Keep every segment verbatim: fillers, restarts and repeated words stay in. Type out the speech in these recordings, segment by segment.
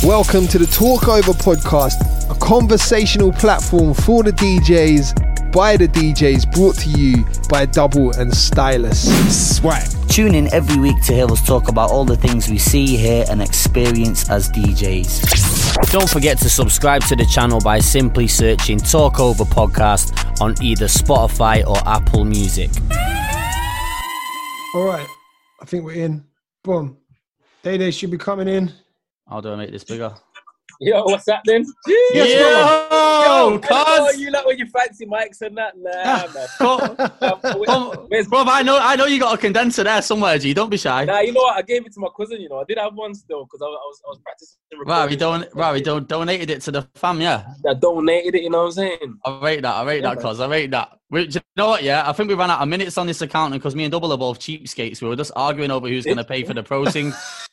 Welcome to the Talk Over podcast, a conversational platform for the D Js, by the D Js, brought to you by Double and Stylus. Swag. Tune in every week to hear us talk about all the things we see, hear and experience as D Js. Don't forget to subscribe to the channel by simply searching Talk Over Podcast on either Spotify or Apple Music. All right, I think we're in. Boom. Day Day should be coming in. How do I make this bigger? Yo, what's happening? Yes, Yo, Yo, oh, cuz. you like when you fancy mics and that? Nah, man. Come, come, bro, I know, I know you got a condenser there somewhere, G. Don't be shy. Nah, you know what? I gave it to my cousin. You know, I did have one still because I, I was, I was practicing. Right, we don't, right, we don't donated it to the fam, yeah. I donated it. You know what I'm saying? I rate that. I rate Yeah, that, cuz. I rate that. We, do you know what? Yeah, I think we ran out of minutes on this account, and because me and Double are both cheapskates, we were just arguing over who's going to pay for the pro thing.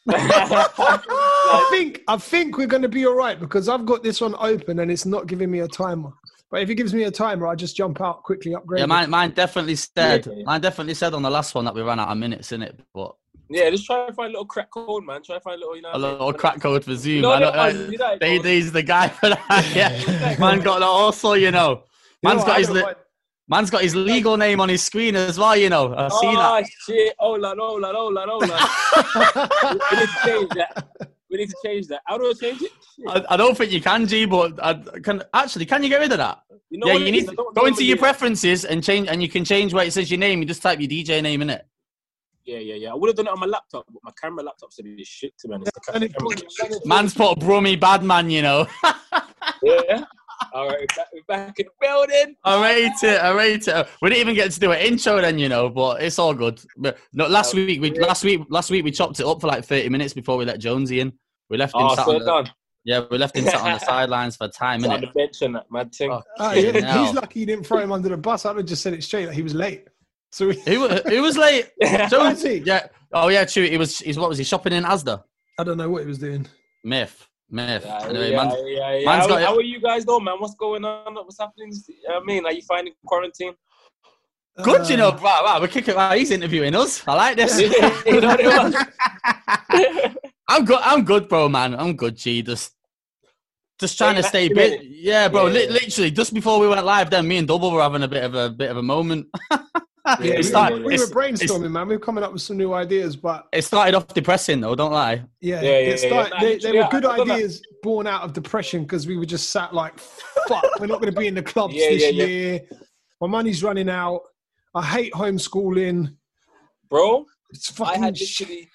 I think I think we're going to be all right because I've got this one open and it's not giving me a timer. But if it gives me a timer, I just jump out quickly, upgrade. Yeah, it. mine, mine definitely said, Yeah, yeah. mine definitely said on the last one that we ran out of minutes in it, but Yeah, just try to find a little crack code, man. Try to find a little, you know. a little crack code for Zoom. You know I that don't, one, you know uh, it, Day bro. Day's the guy for that. Yeah, man got that also, you know. You know Man's what, got I his don't li- mind. man's got his legal name on his screen as well, you know. I see Oh that. shit! Oh lad, oh lad, oh lad, oh lad. We need to change that. We need to change that. How do I change it? Shit. I, I don't think you can, G, but I can actually. Can you get rid of that? You know Yeah, what you it need is? to I don't go know into what your it is. preferences and change, and you can change where it says your name. You just type your D J name in it. Yeah, yeah, yeah. I would have done it on my laptop, but my camera laptop said it's shit to me. It's the And it camera. put- Man's put Brummy Badman, you know. Yeah. All right, we're back, we're back in the building. I rate it. I rate it. We didn't even get to do an intro then, you know, but it's all good. But no, last week we last week last week we chopped it up for like thirty minutes before we let Jonesy in. We left him Oh, sat so on the, done. yeah, we left him sat on the sidelines for time, Sit on innit? the bench and that mad thing. Oh, Ah, yeah, fucking hell. he's lucky you didn't throw him under the bus. I would have just said it straight that he was late. So we, Who wa- who was late? Was he? Yeah. Oh yeah, true. He was. He's what was he shopping in Asda? I don't know what he was doing. Myth. Myth. Yeah, Anyway, yeah, man's, yeah, yeah. man's How, got it. how are you guys though, man? What's going on? What's happening? I mean, are you finding quarantine? good, you know. Uh, Wow, wow, we're kicking. Wow, he's interviewing us. I like this. You know what it was? I'm good. I'm good, bro, man. I'm good, G. Just, just trying to stay Staying bit. active, innit? Yeah, bro. Yeah, li- yeah. literally, just before we went live, then me and Double were having a bit of a bit of a moment. Yeah, Yeah, we, it, start, we were it's- brainstorming, man. We were coming up with some new ideas, but it started off depressing, though. Don't lie. yeah, Yeah, yeah, it yeah, started, yeah. Nah, they, they literally, were I- good I thought that- ideas born out of depression because we were just sat like, fuck, we're not going to be in the clubs Yeah, this yeah, yeah. year. My money's running out. I hate homeschooling. Bro, It's I fucking had shit. literally,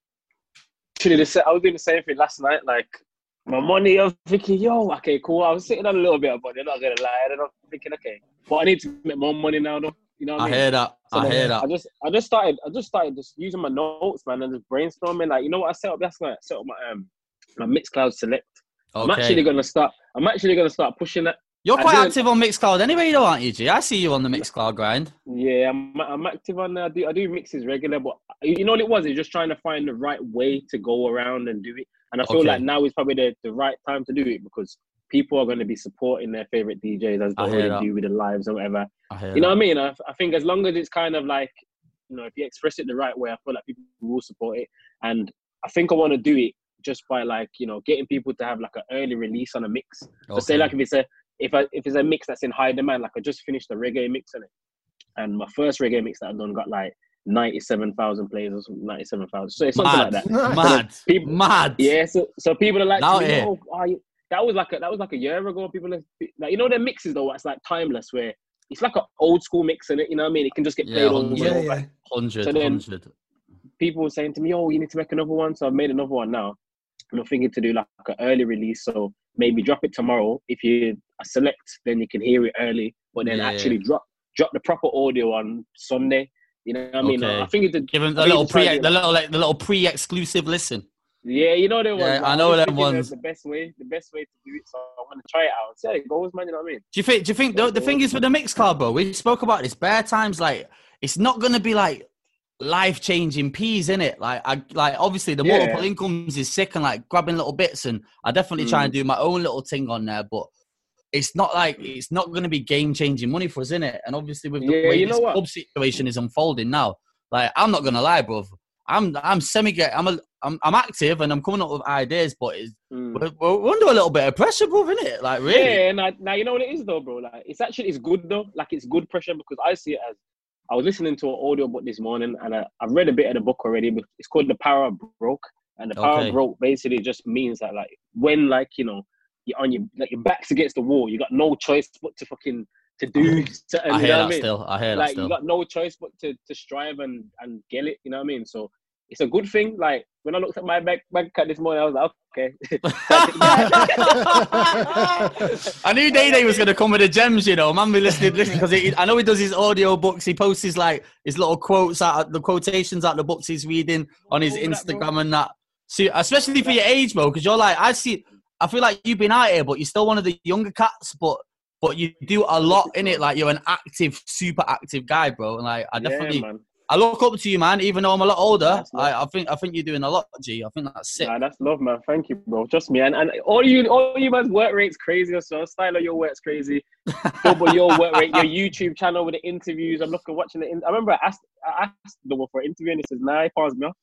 literally the sa- I was doing the same thing last night. Like, my money, I was thinking, yo, okay, cool. I was sitting on a little bit, but they're not going to lie. And I'm thinking, okay, but I need to make more money now, though. You know what I I mean? hear that. So I then hear I that. just, I just started, I just started just using my notes, man, and just brainstorming. Like, you know what I set up last night? I set up my um, my Mixcloud Select. I'm actually Okay. gonna start. I'm actually gonna start pushing that. You're I quite didn't- active on Mixcloud anyway, though, aren't you, G? I see you on the Mixcloud grind. Yeah, I'm, I'm active on there. I do, I do mixes regular, but you know what it was? It's just trying to find the right way to go around and do it. And I feel Okay. like now is probably the, the right time to do it because people are going to be supporting their favorite D Js as they I hear that. already do with the lives or whatever. I hear You know that. what I mean? I, I think as long as it's kind of like, you know, if you express it the right way, I feel like people will support it. And I think I want to do it just by like, you know, getting people to have like an early release on a mix. So say Okay. like if it's a if I if it's a mix that's in high demand, like I just finished a reggae mix in it, and my first reggae mix that I've done got like ninety-seven thousand plays or something, ninety-seven thousand. So it's something Mad. like that. Nice. Mad. People- Mad. Yeah, so so people are like, Now to me, here. oh, oh, you- that was like a, that was like a year ago. People are like, you know, their mixes though, it's like timeless, where it's like an old school mix in it. You know what I mean? It can just get Yeah, played over one and Yeah, over. yeah. Hundred, So then- hundred. People were saying to me, oh, you need to make another one. So I've made another one now. And I'm thinking to do like an early release. So maybe drop it tomorrow. If you select, then you can hear it early. But then Yeah, actually drop drop the proper audio on Sunday. You know what I mean? Okay. I think it's a, Give him I the think little it's trying pre, to- the little, like, the little pre-exclusive listen. yeah, you know them ones. Yeah, like, I I'm know just them thinking ones. The best way, the best way to do it. So I'm gonna try it out. See how it goes, man. You know what I mean? Do you think? Do you think the, the thing is with the mix card, bro? We spoke about this bare times. Like, it's not gonna be like life changing peas, in it. Like, I like obviously the Yeah. multiple incomes is sick and like grabbing little bits, and I definitely try Mm. and do my own little thing on there, but. It's not like it's not going to be game changing money for us, in it. And obviously, with the Yeah, way you this know what? club situation is unfolding now, like I'm not going to lie, bro. I'm I'm semi get I'm a I'm I'm active and I'm coming up with ideas, but it's, Mm. we're, we're under a little bit of pressure, bro, isn't it? Like really? Yeah, now, now you know what it is though, bro. Like it's actually it's good though. Like it's good pressure because I see it as I was listening to an audio book this morning and I, I've read a bit of the book already. But it's called The Power of Broke, and the power Okay. of broke basically just means that like when like you know you're on your like your back's against the wall, you got no choice but to fucking to do something. I You hear know that what I mean? still. I hear that Like still. you got no choice but to to strive and and get it. You know what I mean? So it's a good thing. Like when I looked at my bank bank account this morning, I was like, okay. I knew Day Day was going to come with the gems, you know. Man, be listening, listening because I know he does his audio books. He posts his like his little quotes out, the quotations out the books he's reading on his All that, Instagram bro. and that. See, especially for your age, bro, because you're like, I see. I feel like you've been out here, but you're still one of the younger cats. But but you do a lot in it. Like you're an active, super active guy, bro. And like I definitely. Yeah, man. I look up to you, man. Even though I'm a lot older, That's I, I think I think you're doing a lot, G. I think that's sick. Nah, that's love, man. Thank you, bro. Trust me. And, and all you all you man's work rate's crazy as well. Style of your work's crazy. Double your work rate, your YouTube channel with the interviews. I'm looking watching the in- I remember I asked I asked the one for an interview and he says, nah, he paused me off.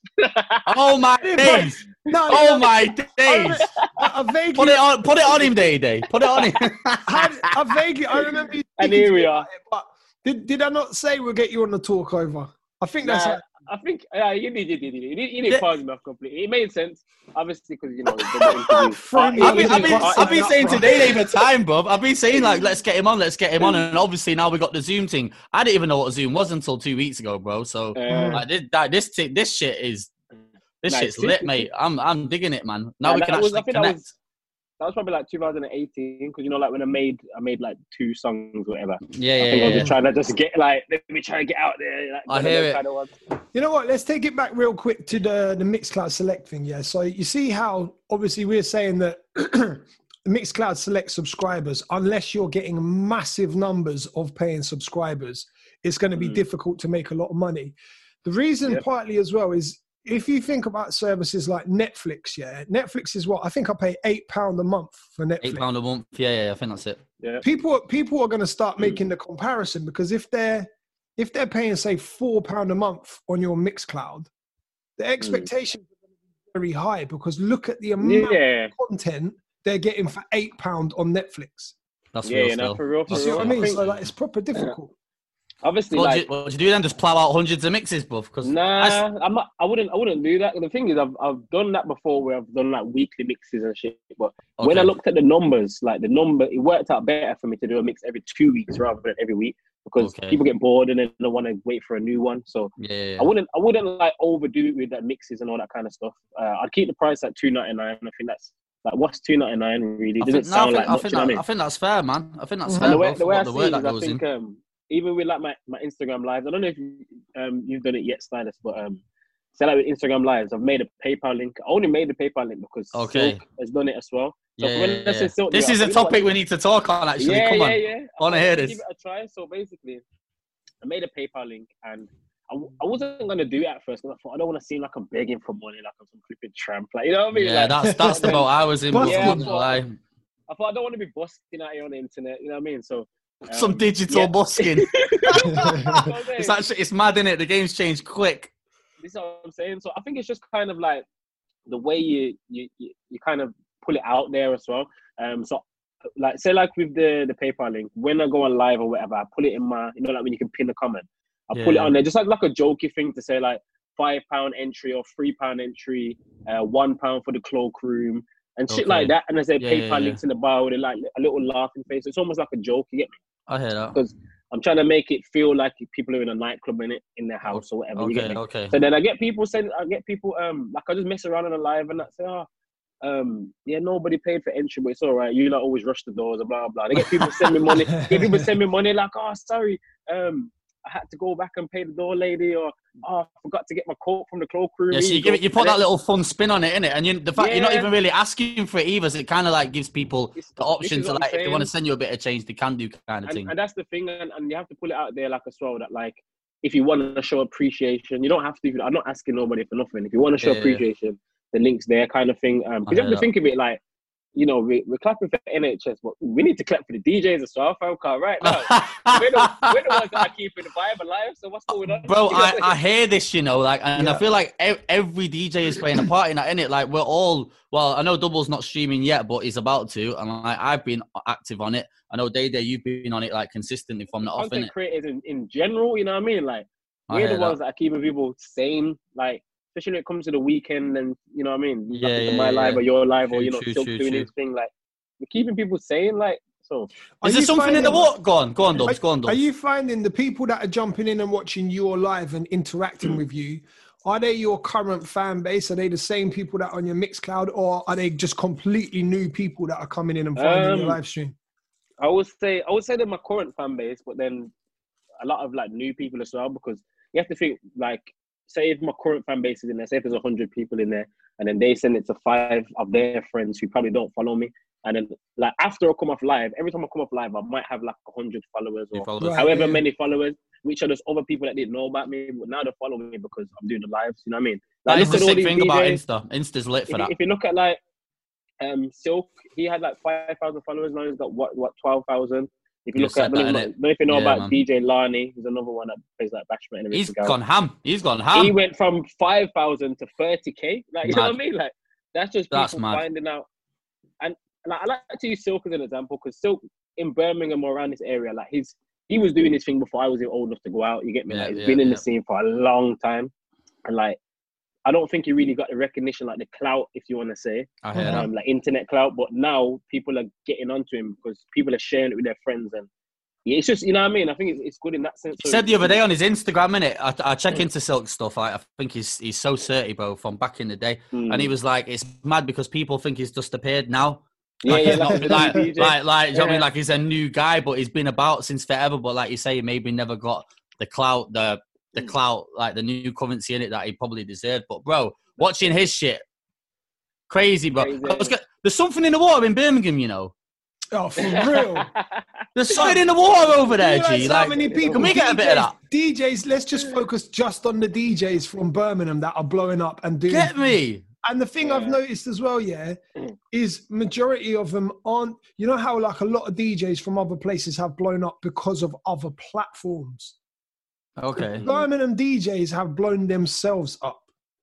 Oh my days! No, Oh no, my days! I, I vaguely, Put it on, put it on him, Day Day. Put it on him. I, I vaguely, I remember you And speaking here to we me are. about it, but did, did I not say we'll get you on the talk over? I think that's Nah, how, I think yeah, you did, you did, you did. You did, you did Yeah. pause me off completely. It made sense, obviously, because you know the double interviews. Throw me Uh, I've been, it- I've been, it- I've been up, saying bro. today over time, bro. I've been saying like, let's get him on, let's get him on, and obviously now we got the Zoom thing. I didn't even know what Zoom was until two weeks ago, bro. So Uh, like, this, that, this, thi- this shit is, this Nah, shit's it's- lit, mate. I'm, I'm digging it, man. Now Nah, we that can was- I actually think that connect. was- That was probably like two thousand eighteen, because you know, like when I made, I made like two songs, or whatever. Yeah, I yeah, think I was yeah. just trying to just get like, let me try and get out there. Like, I one of hear those it. kind of ones. You know what? Let's take it back real quick to the the Mixcloud Select thing. Yeah. So you see how obviously we're saying that the Mixcloud Select subscribers, unless you're getting massive numbers of paying subscribers, it's going to be Mm. difficult to make a lot of money. The reason Yep. partly as well is if you think about services like Netflix, yeah, Netflix is what I think I pay eight pound a month for Netflix. Eight pound a month. Yeah, yeah, I think that's it. Yeah. People people are going to start making the comparison because if they're if they're paying say four pound a month on your Mixcloud, the expectations are going to be very high because look at the amount Yeah. of content they're getting for eight pound on Netflix. That's Yeah, real yeah, no, still. for real, Do you for see real. what I mean? think- So like, it's proper difficult. Obviously, What like, do you, what do you do then? Just plow out hundreds of mixes, bro? Because nah, I'm not. I wouldn't. I wouldn't do that. The thing is, I've I've done that before, where I've done like weekly mixes and shit. But when I looked at the numbers, like the number, it worked out better for me to do a mix every two weeks rather than every week because Okay. people get bored and then they want to wait for a new one. So yeah, yeah, yeah. I wouldn't. I wouldn't like overdo it with that mixes and all that kind of stuff. Uh, I'd keep the price at two ninety nine. I think that's like what's two ninety nine really? It I doesn't think, no, I sound think, like I much. think, You know what I that, mean? I think that's fair, man. I think that's Mhm. fair, And the bro, way, for the way I what the see work it that is, I goes in. think um, even with like my, my Instagram lives, I don't know if you, um, you've done it yet, Stylus, but um, say like with Instagram lives, I've made a PayPal link. I only made the PayPal link because Okay. Silk has done it as well. So Yeah, when yeah, I yeah. say Silk, This do it, is I a thought, you know what, topic we need to talk on, actually. yeah, Come yeah, on. yeah. I wanna thought, hear let me this. Give it a try. So basically, I made a PayPal link and I, w- I wasn't going to do it at first because I thought I don't want to seem like I'm begging for money, like I'm some flipping tramp. Like, you know what I mean? Yeah, Like, that's that's the boat I was in, bro. Busking. I'm not gonna lie. I thought I don't want to be busting out here on the internet. You know what I mean? So um, Some digital yeah. busking. That's what I'm saying. It's actually it's mad, innit? The game's changed quick. This is what I'm saying. So I think it's just kind of like the way you you you, you kind of pull it out there as well. Um, so like say like with the the PayPal link, when I go on live or whatever, I put it in my, you know, like when you can pin a comment, I Yeah, put it yeah. on there just like like a jokey thing to say like five pound entry or three pound entry, uh, one pound for the cloakroom and shit Okay. like that. And I say Yeah, PayPal yeah, yeah. links in the bio with like a little laughing face. It's almost like a joke. You get me? I hear that. Because I'm trying to make it feel like people are in a nightclub in it in their house or whatever. You get Okay, me? okay. So then I get people send, I get people um like I just mess around on the live and I say, oh, um yeah, nobody paid for entry, but it's all right. You like always rush the doors, blah blah. blah. They get people send me money. Get people send me money like, oh sorry, um I had to go back and pay the door lady, or oh I forgot to get my coat from the cloakroom. Yeah, so you give it, you put that little fun spin on it, innit? And you, the fact you're not Yeah. even really asking for it either, so it kind of like gives people This- the this option is to what I'm like, if they want to saying. send you a bit of change, they can do kind of And, thing. and that's the thing, and, and you have to put it out there like as well that like if you want to show appreciation, you don't have to. I'm not asking nobody for nothing. If you want to show Yeah, yeah. appreciation, the link's there, kind of thing. Um, I because you hear have to that. think of it like, you know, we, we're clapping for N H S, but we need to clap for the D Js as well, fam. Car right now, we're, the, we're the ones that are keeping the vibe alive. So what's going on, bro? I, I hear this, you know, like, and Yeah. I feel like ev- every D J is playing a part in that, innit? Like, we're all. Well, I know Double's not streaming yet, but he's about to, and like, I've been active on it. I know Day Day, you've been on it like consistently from the off, content innit? creators in, in general, you know what I mean? Like, I we're hear the that. ones that are keeping people sane, like, especially when it comes to the weekend and, you know what I mean? Yeah, Like, yeah, my yeah, live yeah. or your live True, or, you know, true, Silk true, doing true. his thing. Like, we're keeping people sane, like, so. Are Is there you something in the finding- water? Go on, go on, Dubs, go on, Are Dubs. you finding the people that are jumping in and watching your live and interacting with you, are they your current fan base? Are they the same people that are on your Mixcloud, or are they just completely new people that are coming in and finding Um, your live stream? I would say, I would say they're my current fan base, but then a lot of, like, new people as well, because you have to think, like, say if my current fan base is in there, say if there's one hundred people in there, and then they send it to five of their friends who probably don't follow me, and then, like, after I come off live, every time I come off live, I might have, like, one hundred followers or Followers. Right. however yeah. many followers, which are just other people that didn't know about me, but now they follow me because I'm doing the lives, you know what I mean? That Like, is look the at all sick these thing D about Js. Insta. Insta's lit If for you, that. if you look at, like, um, Silk, he had, like, five thousand followers, now he's got, what, what twelve thousand? If you You look said at, I don't, that, know, innit? I don't know if you know Yeah, about man. D J Lani, who's another one that plays, like, Bashment and everything He's else. gone ham. He's gone ham. He went from five thousand to thirty K. Like, you know Mad. what I mean? Like, that's just people That's mad. finding out. And like, I like to use Silk as an example, because Silk in Birmingham or around this area, like, he's he was doing this thing before I was even old enough to go out. You get me? Yeah, Like, he's yeah, been in yeah. the scene for a long time. And, like, I don't think he really got the recognition, like the clout, if you want to say, I hear that. um, like internet clout. But now people are getting onto him because people are sharing it with their friends. And yeah, it's just, you know what I mean? I think it's, it's good in that sense. He So said the it's- other day on his Instagram, innit? I, I check into Silk stuff. Like, I think he's he's so certy, bro, from back in the day. Mm. And he was like, it's mad because people think he's just appeared now. Yeah, Like, yeah, he's not, like, like, D J. like, like, you know what I mean? Yeah. Like, he's a new guy, but he's been about since forever. But like you say, maybe never got the clout, the the clout, like the new currency in it that he probably deserved. But bro, watching his shit, crazy, bro. Crazy. I was get, there's something in the water in Birmingham, you know. Oh, for real. There's something in the water over there, You realize G. how Like, many people, can we get a bit of that? D Js, let's just focus just on the D Js from Birmingham that are blowing up and doing. Get me. And the thing I've Yeah. noticed as well, yeah, is majority of them aren't, you know how like a lot of D Js from other places have blown up because of other platforms. Okay. Birmingham D Js have blown themselves up.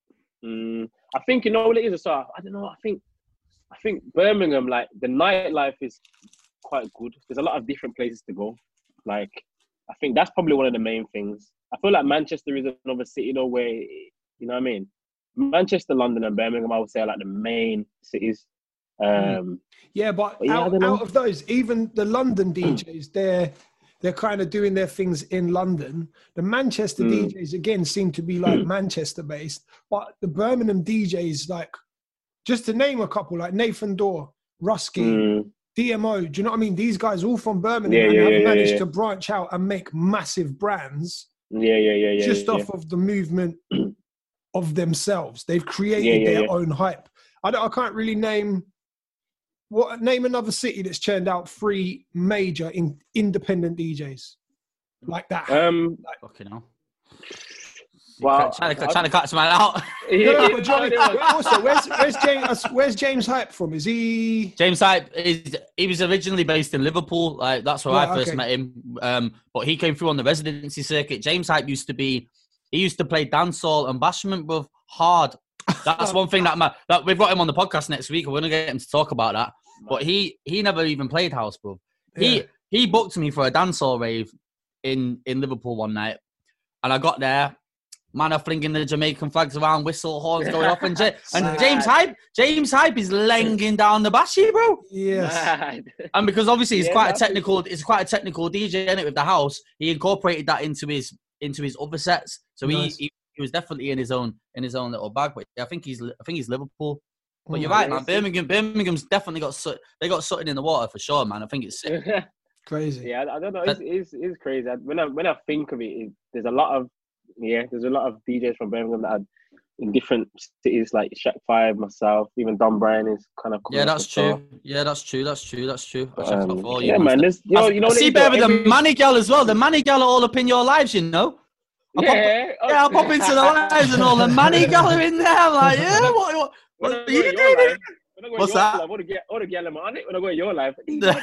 Mm, I think you know what it is. So I don't know. I think I think Birmingham, like the nightlife is quite good. There's a lot of different places to go. Like I think that's probably one of the main things. I feel like Manchester is another city though, where you know what I mean. Manchester, London, and Birmingham, I would say, are like the main cities. Um, Yeah, but But yeah, I out, don't know. out of those, even the London D Js, they're they're kind of doing their things in London. The Manchester Mm. D Js again seem to be like Manchester based, but the Birmingham D Js, like just to name a couple, like Nathan Dorr, Rusky, mm, D M O. Do you know what I mean? These guys all from Birmingham Yeah, and yeah, have yeah, yeah, managed yeah. to branch out and make massive brands yeah, yeah, yeah, yeah. just yeah, off of the movement of themselves. They've created Yeah, yeah, their yeah. own hype. I don't, I can't really name what name another city that's churned out three major in, independent D Js like that. yeah. Um, Fucking hell. Well, trying, to, I- trying to catch man out. yeah, No, yeah, but Johnny, yeah, yeah. also, where's where's James? Where's James Hype from? Is he? James Hype is he was originally based in Liverpool. Like that's where Right, I first okay. met him. Um, but he came through on the residency circuit. James Hype used to be he used to play dancehall and bashment, bro, hard. That's one thing that, ma- that we've got him on the podcast next week. We're gonna get him to talk about that. But he he never even played house, bro. He Yeah. he booked me for a dancehall rave in in Liverpool one night, and I got there. Man are flinging the Jamaican flags around, whistle horns going off, and, J- and James Hype, James Hype is langing down the bashy, bro. Yes. Mad. And because obviously he's Yeah, quite a that's technical, it's quite a technical D J in it with the house. He incorporated that into his into his other sets, so Nice. he, he he was definitely in his own in his own little bag. But I think he's I think he's Liverpool. But you're Mm, right, man. yes. Birmingham, Birmingham's definitely got so- they got something in the water for sure, man. I think it's sick. Crazy. Yeah, I, I don't know. It's, it's, it's crazy. I- When I when I think of it, it, there's a lot of yeah, there's a lot of D Js from Birmingham that are in different cities, like Shaq Five, myself, even Don Bryan is kind of. coming Yeah, up that's as well. true. Yeah, that's true. That's true. That's true. I check Um, out for you, yeah, man. There's, you know, you know, I what see it is, better though, the every- Manny gal as well. The Manny gal are all up in your lives, you know. I pop- Yeah, Yeah, I'll pop into the lives and all the Manny gal are in there. I'm like, yeah, what, what, what What are about you your doing? life? When I go What's in your that? life, I want to get, I want to get them on it. When I go in your life, I'm like,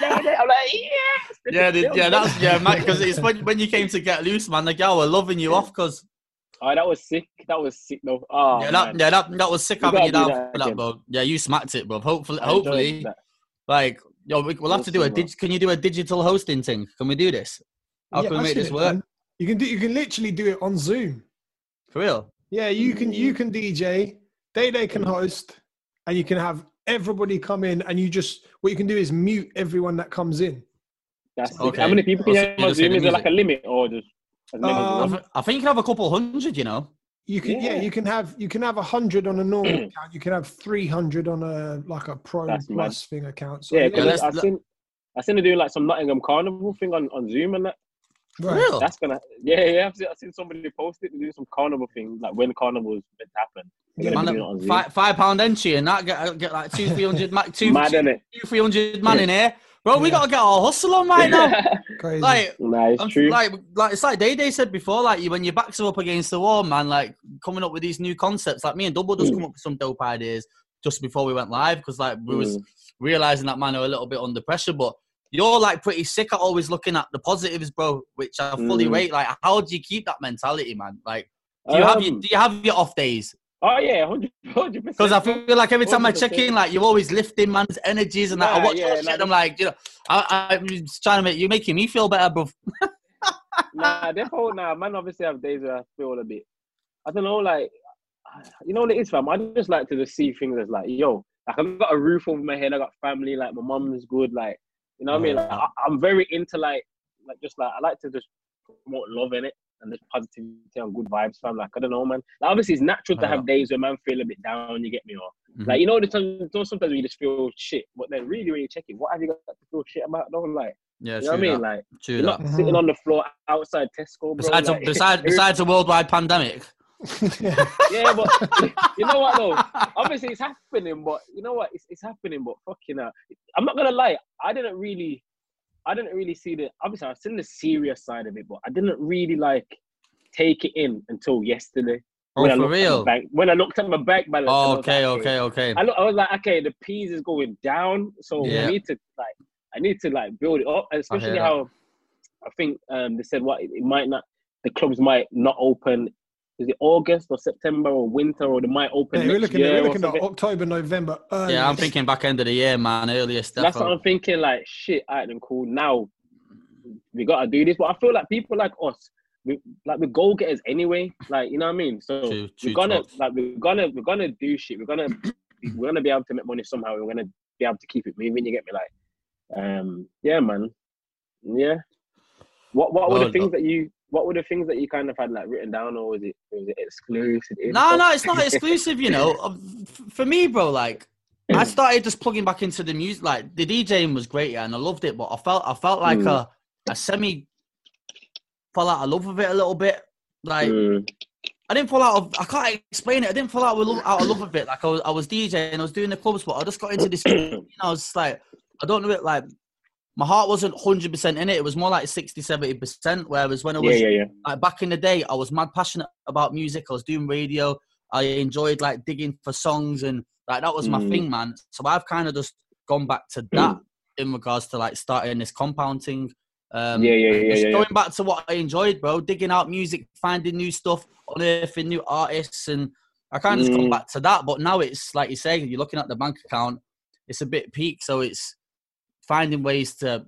yes. Yeah, the, yeah, that's yeah, man. Because it's when when you came to Get Loose, man. The gal were loving you off, cause oh, that was sick. That was sick, though. Oh, yeah, that man. yeah, that that was sick We having gotta you do down that for that, again. bro. Yeah, you smacked it, bro. Hopefully, I enjoyed hopefully, that. like, yo, we, we'll have to do a. Awesome, bro. Dig, can you do a digital hosting thing? Can we do this? How Yeah, can we I've make seen this it work done. You can do. You can literally do it on Zoom. for real? Yeah, you can. You can D J. They they can Mm. host, and you can have everybody come in, and you just what you can do is mute everyone that comes in. That's Okay. How many people can Oh, you so have you on just say Zoom? the Is there like music. a limit or just as many as you I, want? th- I think you can have a couple hundred. You know. You can yeah. Yeah. you can have you can have a hundred on a normal account. You can have three hundred on a like a pro That's mad. plus thing account. So Yeah, yeah, because let's- I let- seen I seen her doing like some Nottingham Carnival thing on, on Zoom and that. For right. real? That's gonna yeah yeah. I've seen, I've seen somebody post it to do some carnival thing like when carnival is meant to happen. They're Yeah, gonna Man, be doing it on Zoom. five, five pound entry and that get get like two three hundred ma- two, Mad, two, innit? two three hundred man in here, bro. We Yeah. gotta get our hustle on right now. Crazy. Like, Nah, it's I'm, true. like, like it's like Day Day said before. Like, you when your backs are up against the wall, man. Like coming up with these new concepts. Like me and Double just Mm. come up with some dope ideas just before we went live because like we was Mm. realizing that man are a little bit under pressure, but. You're like pretty sick at always looking at the positives, bro, which I fully Mm. rate. Like, how do you keep that mentality, man? Like, do you have your Um, do you have your off days? Oh yeah, hundred percent. Because I feel like every time I check one hundred percent. in, like you're always lifting man's energies and that. I Nah, watch yeah, your nah, shit. And I'm like, you know, I, I'm just trying to make you making me feel better, bro. Nah, definitely. Nah, man. Obviously, have days where I feel a bit. I don't know, like, you know what it is, fam. I just like to just see things as like, yo, like I've got a roof over my head. I got family. Like my mum's good. Like, you know what I mean? Like, I, I'm very into like, like just like I like to just promote love in it and just positivity and good vibes, fam. Like I don't know, man. Like obviously, it's natural to have days where man feel a bit down. You get me, or Mhm. like you know, the time, sometimes when you just feel shit, but then really when you check it, what have you got to feel shit about? Though, like. Yeah, You know what I mean? Like, True you're that. not sitting on the floor outside Tesco, bro. Besides, like, a, besides, besides a worldwide pandemic. yeah, but you know what though? Obviously, it's happening, but you know what? It's, it's happening, but fucking hell. I'm not gonna lie. I didn't really, I didn't really see the. Obviously, I've seen the serious side of it, but I didn't really like take it in until yesterday. Oh, when I for looked at real? my bank, when I looked at my bank balance. and I Oh, was okay, like, okay, okay. I, look, I was like, okay, the P's is going down, so Yeah. I need to like, I need to like build it up, and especially that. how I think um, they said what it, it might not, the clubs might not open. Is it August or September or winter, or they might open Yeah, next we're looking, year we're or looking at something? October, November. Yeah, I'm earliest. thinking back end of the year, man. Earliest. That's what defo. I'm thinking. Like, shit, alright, then cool. Now we gotta do this, but I feel like people like us, we like we're goal getters anyway. Like, you know what I mean? So True, true we're gonna talk. like we're gonna we're gonna do shit. We're gonna we're gonna be able to make money somehow. We're gonna be able to keep it moving. You get me? Like, um, yeah, man, yeah. What what were Well, the things that you what were the things that you kind of had like written down, or was it was it exclusive? No, no, it's not exclusive, you know. Um, f- For me, bro, like I started just plugging back into the music. Like the DJing was great, yeah, and I loved it. But I felt, I felt like Mm. a, a semi, fell out of love with it a little bit. Like Mm. I didn't fall out of. I can't explain it. I didn't fall out, with, love- out of love with it. Like I was, I was DJing, I was doing the clubs, but I just got into this. You know, I was just like, I don't know it. Like my heart wasn't one hundred percent in it. It was more like sixty, seventy percent. Whereas when I Yeah, was yeah, yeah. like back in the day, I was mad passionate about music. I was doing radio. I enjoyed like digging for songs and like that was my Mm. thing, man. So I've kind of just gone back to that in regards to like starting this compounding. Um, Yeah, yeah, and yeah, just yeah, yeah. going back to what I enjoyed, bro, digging out music, finding new stuff, unearthing new artists, and I kind of just gone Mm. back to that. But now it's like you say, you're looking at the bank account, it's a bit peak, so it's finding ways to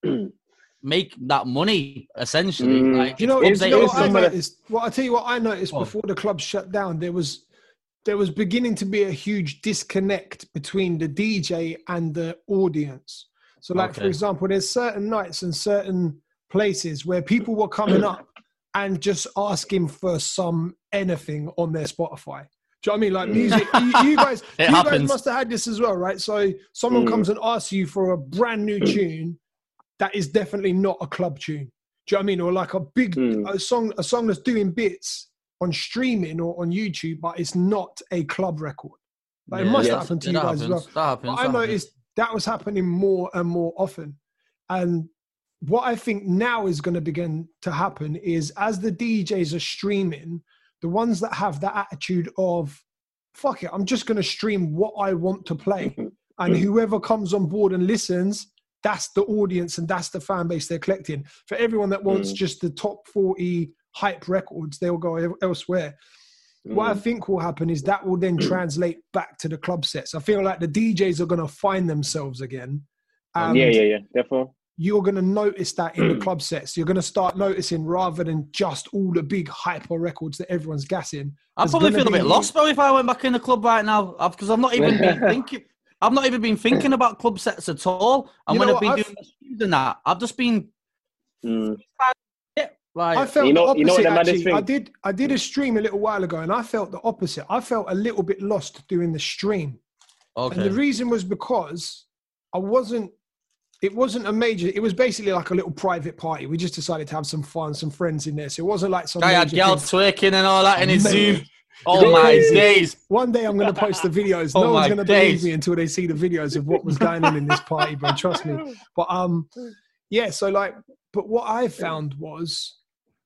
make that money essentially. Mm. Like, Do you know, clubs do ain't you know it's what I some of the- noticed? Well, I tell you what I noticed Oh. before the club shut down. There was there was beginning to be a huge disconnect between the D J and the audience. So, like for Okay. example, there's certain nights and certain places where people were coming up and just asking for some anything on their Spotify. Do you know what I mean? Like Mm. music. you, you guys, It you guys happens. must have had this as well, right? So someone Mm. comes and asks you for a brand new tune that is definitely not a club tune. Do you know what I mean? Or like a big Mm. a song, a song that's doing bits on streaming or on YouTube, but it's not a club record. Like it must Yeah. happen to Yeah, you that guys as well. happens. That happens. But I that happens. noticed that was happening more and more often. And what I think now is going to begin to happen is as the D Js are streaming, the ones that have that attitude of, fuck it, I'm just going to stream what I want to play. and whoever comes on board and listens, that's the audience and that's the fan base they're collecting. For everyone that wants mm. just the top forty hype records, they'll go elsewhere. Mm. What I think will happen is that will then translate back to the club sets. I feel like the D Js are going to find themselves again. Um, yeah, yeah, yeah, definitely. You're going to notice that in the club sets. You're going to start noticing rather than just all the big hyper records that everyone's gassing. I'd probably feel a bit lost, though, if I went back in the club right now, because I've not even been thinking. I've not even been thinking about club sets at all. And you when I've been I've, doing the streams and that, I've just been. Mm. Like, I felt you know, the opposite. You know what actually, I did. I did a stream a little while ago, and I felt the opposite. I felt a little bit lost doing the stream. Okay. And the reason was because I wasn't. It wasn't a major. It was basically like a little private party. We just decided to have some fun, some friends in there. So it wasn't like some. Guy had girls twerking and all that in his Zoom. Oh my days! One day I'm going to post the videos. No oh one's going to believe me until they see the videos of what was going on in this party, bro. Trust me. But um, yeah. So like, but what I found was,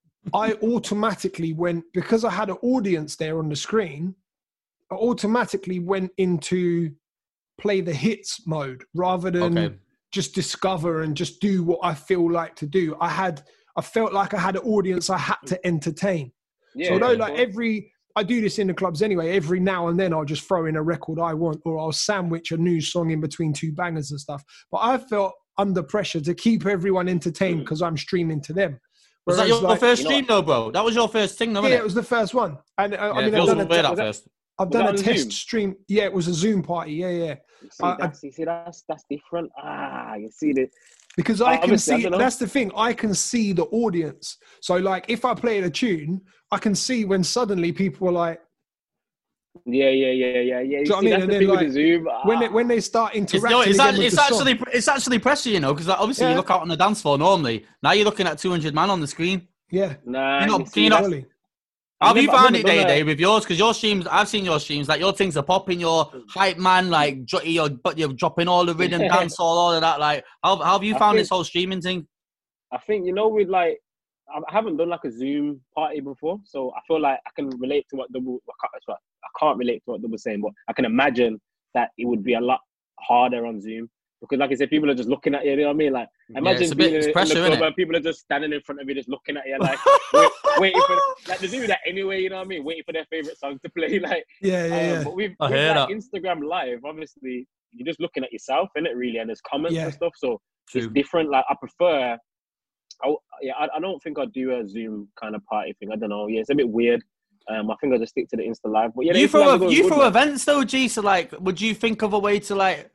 I automatically went because I had an audience there on the screen. I automatically went into play the hits mode rather than. Okay. Just discover and just do what I feel like to do. I had, I felt like I had an audience I had to entertain. Yeah, so although like every, I do this in the clubs anyway, every now and then I'll just throw in a record I want, or I'll sandwich a new song in between two bangers and stuff. But I felt under pressure to keep everyone entertained because I'm streaming to them. Was Whereas, that your like, first stream though, bro? That was your first thing though, wasn't yeah, it? it was the first one. And uh, yeah, I mean, I've done a, that first. I've done a test Zoom? stream. Yeah, it was a Zoom party. Yeah, yeah. See, uh, that's, you see, that's that's different. Ah, you see the because I can see. I that's the thing. I can see the audience. So, like, if I play a tune, I can see when suddenly people are like, "Yeah, yeah, yeah, yeah, yeah." You do you know what I mean? And then, like, Zoom. Ah. when it, when they start interacting, it's, no, it's, it's actually song. it's actually pressure, you know, because like, obviously yeah. you look out on the dance floor normally. Now you're looking at two hundred man on the screen. Yeah. Nah. You know, you know, Have you found it day to day with yours? Because your streams, I've seen your streams, like your things are popping, your hype man, like you're, you're dropping all the rhythm, dance, all, all of that. Like, how, how have you found think, this whole streaming thing? I think, you know, with like, I haven't done like a Zoom party before, so I feel like I can relate to what Double, I can't, I can't relate to what Double was saying, but I can imagine that it would be a lot harder on Zoom. Because like I said, people are just looking at you, you know what I mean? Like, imagine yeah, being bit, in, pressure, in the club and people are just standing in front of you, just looking at you, like, wait, waiting for, like, they do that anyway, you know what I mean? Waiting for their favourite song to play, like. Yeah, yeah, um, yeah. But with, with like, Instagram Live, obviously, you're just looking at yourself, innit, really? And there's comments yeah. and stuff, so True. It's different. Like, I prefer, I, yeah, I, I don't think I'd do a Zoom kind of party thing. I don't know. Yeah, it's a bit weird. Um, I think I'll just stick to the Insta Live. But yeah, you for a, you for events though, G. So like, would you think of a way to like?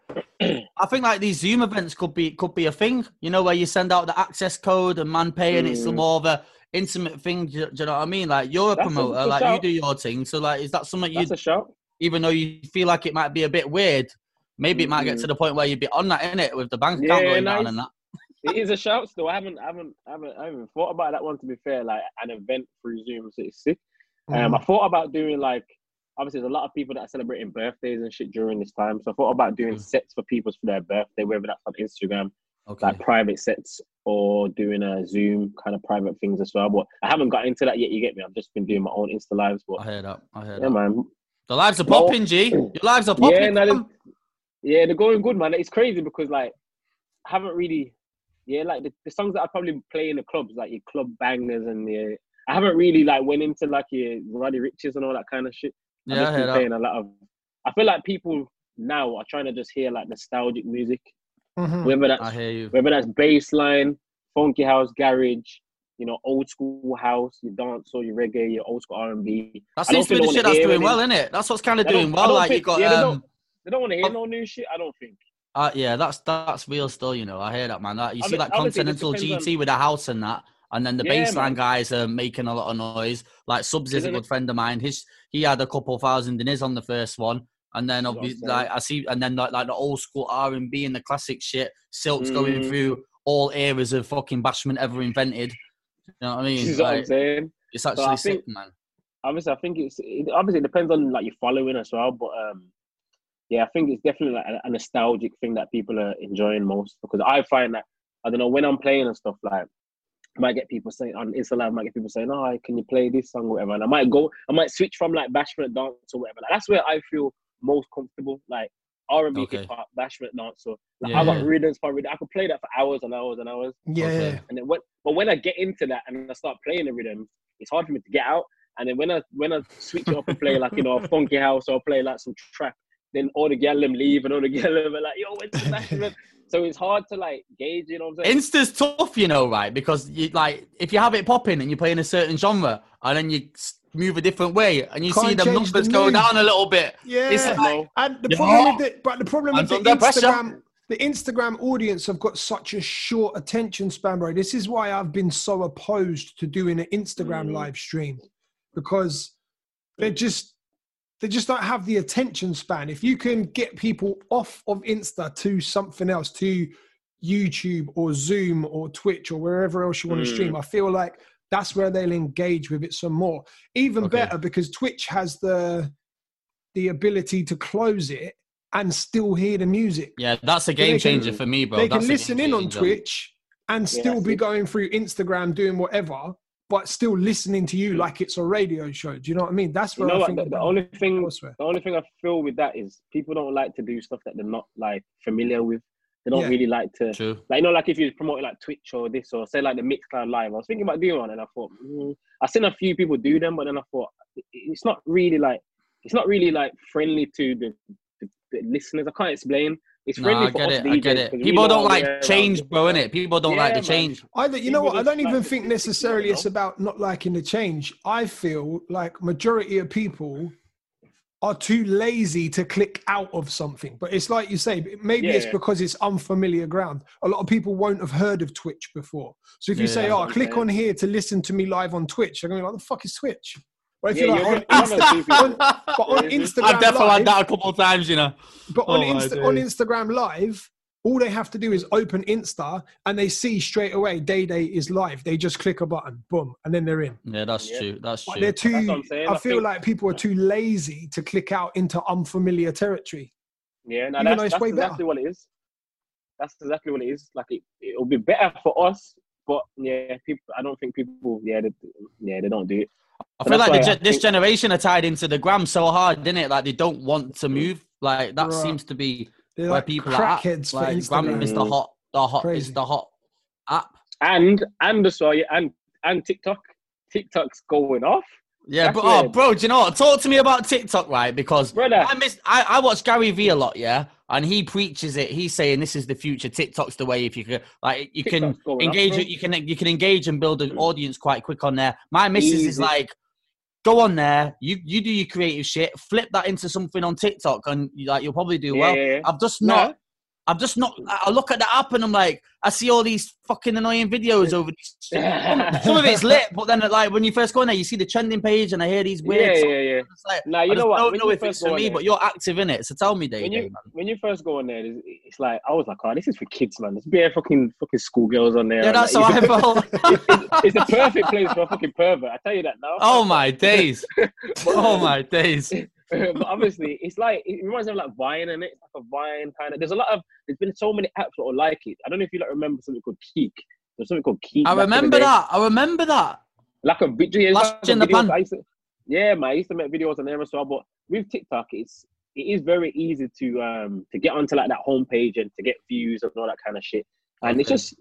I think like these Zoom events could be could be a thing. You know, where you send out the access code and man pay, and mm. it's more of a intimate thing. Do you, do you know what I mean? Like you're a That's promoter, a like shout. You do your thing. So like, is that something you? Even though you feel like it might be a bit weird, maybe mm-hmm. it might get to the point where you'd be on that, innit, with the bank account yeah, going nice. Down and that. It is a shout still. I haven't, I haven't, I haven't, I haven't thought about that one. To be fair, like an event through Zoom, so it's sick. Um, mm. I thought about doing like, obviously there's a lot of people that are celebrating birthdays and shit during this time. So I thought about doing mm. sets for people for their birthday, whether that's on Instagram, okay. like private sets, or doing a Zoom kind of private things as well. But I haven't got into that yet, you get me? I've just been doing my own Insta lives. But I hear that, I hear yeah, that. man. The lives are popping, well, G. Your lives are popping. Yeah, no, yeah, they're going good, man. It's crazy because like, I haven't really, yeah, like the, the songs that I probably play in the clubs, like your club bangers and the, I haven't really like went into like your Roddy Riches and all that kind of shit. I've yeah, just been playing a lot of. I feel like people now are trying to just hear like nostalgic music, mm-hmm. whether that's I hear you. whether that's bassline, funky house, garage, you know, old school house, your dance or your reggae, your old school R and B. That seems to be the shit that's doing well, isn't it? That's what's kind of doing well. Like think, you got, yeah, they um, don't, they don't want to hear no new shit. I don't think. Uh, yeah, that's that's real still. You know, I hear that, man. That, you see, like Continental G T on... with a house and that. And then the yeah, baseline man. Guys are making a lot of noise. Like Subs is a good friend of mine. His he had a couple thousand in his on the first one, and then obviously like I see, and then like, like the old school R and B and the classic shit. Silk's mm. going through all eras of fucking bashment ever invented. You know what I mean? This is like, what I'm saying. It's actually so sick, think, man. Obviously, I think it's it, obviously it depends on like your following as well, but um, yeah, I think it's definitely like a, a nostalgic thing that people are enjoying most because I find that I don't know when I'm playing and stuff like. I might get people saying on Instagram, I might get people saying, "Oh, can you play this song, or whatever?" And I might go, I might switch from like bashment dance or whatever. Like, that's where I feel most comfortable. Like R and B, Okay. hip hop, bashment dance. So like, Yeah. I got rhythms for rhythm. I could play that for hours and hours and hours. Yeah. Okay. And then when, but when I get into that and I start playing the rhythm, it's hard for me to get out. And then when I when I switch it up and play like, you know, a funky house or play like some trap, then all the gal them leave and all the gal them are like, yo, when's the bashment? So it's hard to like gauge, you know what I'm saying? Insta's tough, you know, right? Because you like if you have it popping and you play in a certain genre and then you s- move a different way and you Can't see the change the numbers go mood. down a little bit. Yeah. It's Yeah, like, no. And the Yeah. problem with it, but the problem with Man's the under pressure. Instagram, the Instagram audience have got such a short attention span, bro. This is why I've been so opposed to doing an Instagram Mm. live stream, because they just they just don't have the attention span. If you can get people off of Insta to something else, to YouTube or Zoom or Twitch or wherever else you want to Mm. stream, I feel like that's where they'll engage with it some more. Even Okay. better, because Twitch has the the ability to close it and still hear the music. yeah, that's a they game can- changer for me, bro. They That's can a listen game in on changer. Twitch and Yeah, still that's be it. going through Instagram doing whatever, but still listening to you like it's a radio show. Do you know what I mean? That's You where know I what? think The, the the only thing, elsewhere. the only thing I feel with that is people don't like to do stuff that they're not like familiar with. They don't Yeah. really like to, True. like, you know, like if you're promoting like Twitch or this or say like the Mixcloud Live. I was thinking about doing one and I thought, mm, I've seen a few people do them, but then I thought it- it's not really like, it's not really like friendly to the, the, the listeners. I can't explain. It's Nah, friendly I for get us it. D Js. I get it. 'cause we People know don't our like way around change, different bro, stuff. innit? People don't Yeah, like the man. change. I, don't- you know People what? I just don't like even the think simplicity, necessarily you it's know? about not liking the change. I feel like majority of people are too lazy to click out of something. But it's like you say, maybe it's Yeah. because it's unfamiliar ground. A lot of people won't have heard of Twitch before. So if you Yeah, say, that's oh, what I'm click saying. on here to listen to me live on Twitch, they're going to be like, what the fuck is Twitch? But if Yeah, you're you're like, gonna- on, you're gonna see Insta- people. on- but on Crazy. Instagram I've definitely Live, had that a couple of times, you know. but on, Oh, my Insta- on days. Instagram Live, all they have to do is open Insta and they see straight away Day Day is live. They just click a button, boom, and then they're in. Yeah, that's Yeah. true. That's But true. they're too. That's what I'm saying. I I feel think- like people are too lazy to click out into unfamiliar territory. Yeah, no, Even that's, though it's that's way exactly better. what it is. That's exactly what it is. Like it, it'll be better for us, but yeah, people. I don't think people. Yeah, they, yeah, they don't do it. I So feel that's like the, why I ge- this think- generation are tied into the gram so hard, didn't it? Like they don't want to move. Like that Right. seems to be They're where like people are at. crackheads for Like gram Instagram. is the hot, the hot, Crazy. is the hot app. And and as well, yeah, and and TikTok. TikTok's going off, Yeah, That's but oh, weird. bro, do you know what? Talk to me about TikTok, right? Because brother. I miss. I, I watch Gary Vee a lot, yeah, and he preaches it. He's saying this is the future. TikTok's the way. If you can, like, you can TikTok's going up, engage bro. it. You can you can engage and build an audience quite quick on there. My missus is Easy. like, go on there. You you do your creative shit. Flip that into something on TikTok, and you, like you'll probably do Yeah, well. yeah, yeah. I've just Nah. not. I'm just not. I look at the app and I'm like, I see all these fucking annoying videos over these. Some, some of it's lit, but then like when you first go in there, you see the trending page and I hear these weird. Yeah, songs. yeah, yeah. It's like, Nah, I you just know what? don't When know you if first it's go for on me, there- but you're active in it, so tell me, Day When Day, you man. when you first go on there, it's, it's like I was like, oh, this is for kids, man. There's bare fucking fucking schoolgirls on there. Yeah, and, that's like, how I felt. it's, it's, it's the perfect place for a fucking pervert. I tell you that now. Oh my days! Oh my days! But obviously, it's like it reminds me of like Vine, and it's like a Vine kind of. There's a lot of there's been so many apps that are like it. I don't know if you like remember something called Keek. There's something called Keek. I back in the remember day. that. I remember that. Like a video. Yeah, Flash like in the videos. pan. I used to, yeah, man. I used to make videos on there as well. But with TikTok, it's it is very easy to um to get onto like that homepage and to get views and all that kind of shit. And it's Okay. just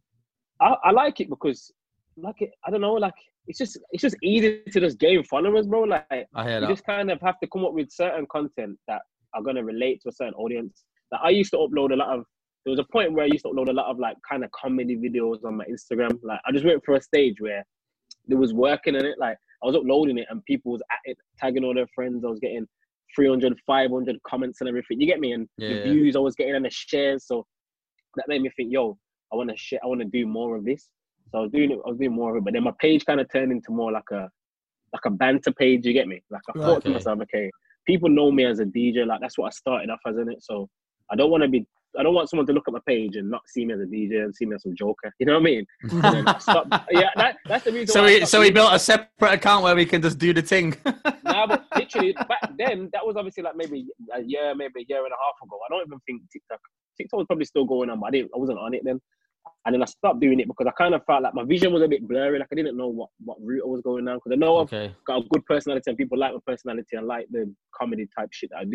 I, I like it because like it, I don't know, like it's just it's just easy to just gain followers, bro. Like I hear you that. just kind of have to come up with certain content that are gonna relate to a certain audience. Like I used to upload a lot of. There was a point where I used to upload a lot of like kind of comedy videos on my Instagram. Like I just went through a stage where there was working in it. Like I was uploading it and people was at it, tagging all their friends. I was getting three hundred, five hundred comments and everything. You get me? And Yeah, the yeah. views I was getting and the shares. So that made me think, yo, I want to share. I want to do more of this. So I was doing it. I was doing more of it. But then my page kind of turned into more like a like a banter page. You get me? Like I Right, thought to okay. myself, okay, people know me as a D J. Like that's what I started off as, in it. So I don't want to be. I don't want someone to look at my page and not see me as a D J and see me as some joker. You know what I mean? And then I stopped, yeah, that, that's the reason. So why I he stopped so he doing built a separate account where we can just do the thing. Nah, but literally back then, that was obviously like maybe a year, maybe a year and a half ago. I don't even think TikTok. TikTok was probably still going on, but I didn't. I wasn't on it then. And then I stopped doing it because I kind of felt like my vision was a bit blurry. Like I didn't know what what route I was going down. Because I know Okay. I've got a good personality and people like my personality and like the comedy type shit that I do.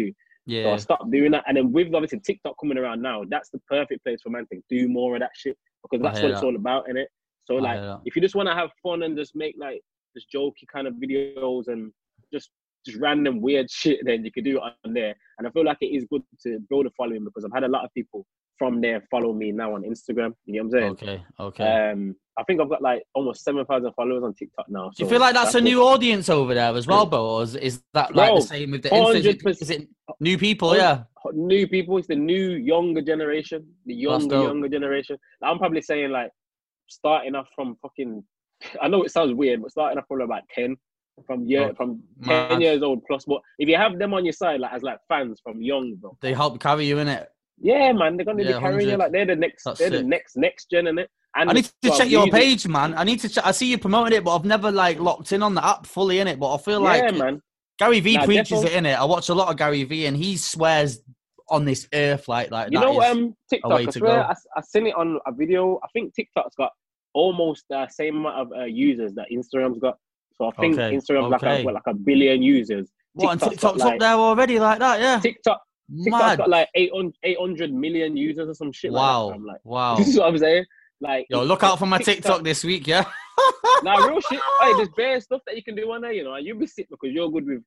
Yeah. So I stopped doing that. And then with obviously TikTok coming around now, that's the perfect place for man to do more of that shit because that's I what hear it's that. all about, innit? So I like, hear that. if you just want to have fun and just make like just jokey kind of videos and just just random weird shit, then you can do it on there. And I feel like it is good to build a following because I've had a lot of people from there follow me now on Instagram. You know what I'm saying? Okay, okay. Um, I think I've got like almost seven thousand followers on TikTok now. Do you so feel like that's, a good. new audience over there as well, bro? Or is, is that like Bro, the same with the Insta? Is it, one hundred percent is it new people? Yeah. New people. It's the new younger generation. The younger, dope. younger generation. I'm probably saying like starting off from fucking, I know it sounds weird, but starting off from about ten. From year, Oh, from mad. ten years old plus. But if you have them on your side, like as like fans from young, bro. They help carry you in it. Yeah, man, they're gonna Yeah, be carrying you one hundred. like they're the next, That's they're the sick. next next gen in it. And I need to well, check your music- page, man. I need to check. I see you promoting it, but I've never like locked in on the app fully in it. But I feel Yeah, like man. Gary Vee Nah, preaches defo. it in it. I watch a lot of Gary Vee, and he swears on this earth like like You that know, is um, a TikTok. way I to swear, go. I, I seen it on a video. I think TikTok's got almost the same amount of uh, users that Instagram's got. So I think Okay, Instagram's like okay. a what, like a billion users. What, and TikTok's got, TikTok's like, up there already like that? Yeah. TikTok, TikTok's Mad. got like eight hundred million users or some shit Wow. like that. I'm like, Wow. this is what I'm saying. Like, Yo, it- look out for my TikTok- TikTok this week, yeah? Nah, real shit. Hey, there's bare stuff that you can do on there, you know. And you'll be sick because you're good with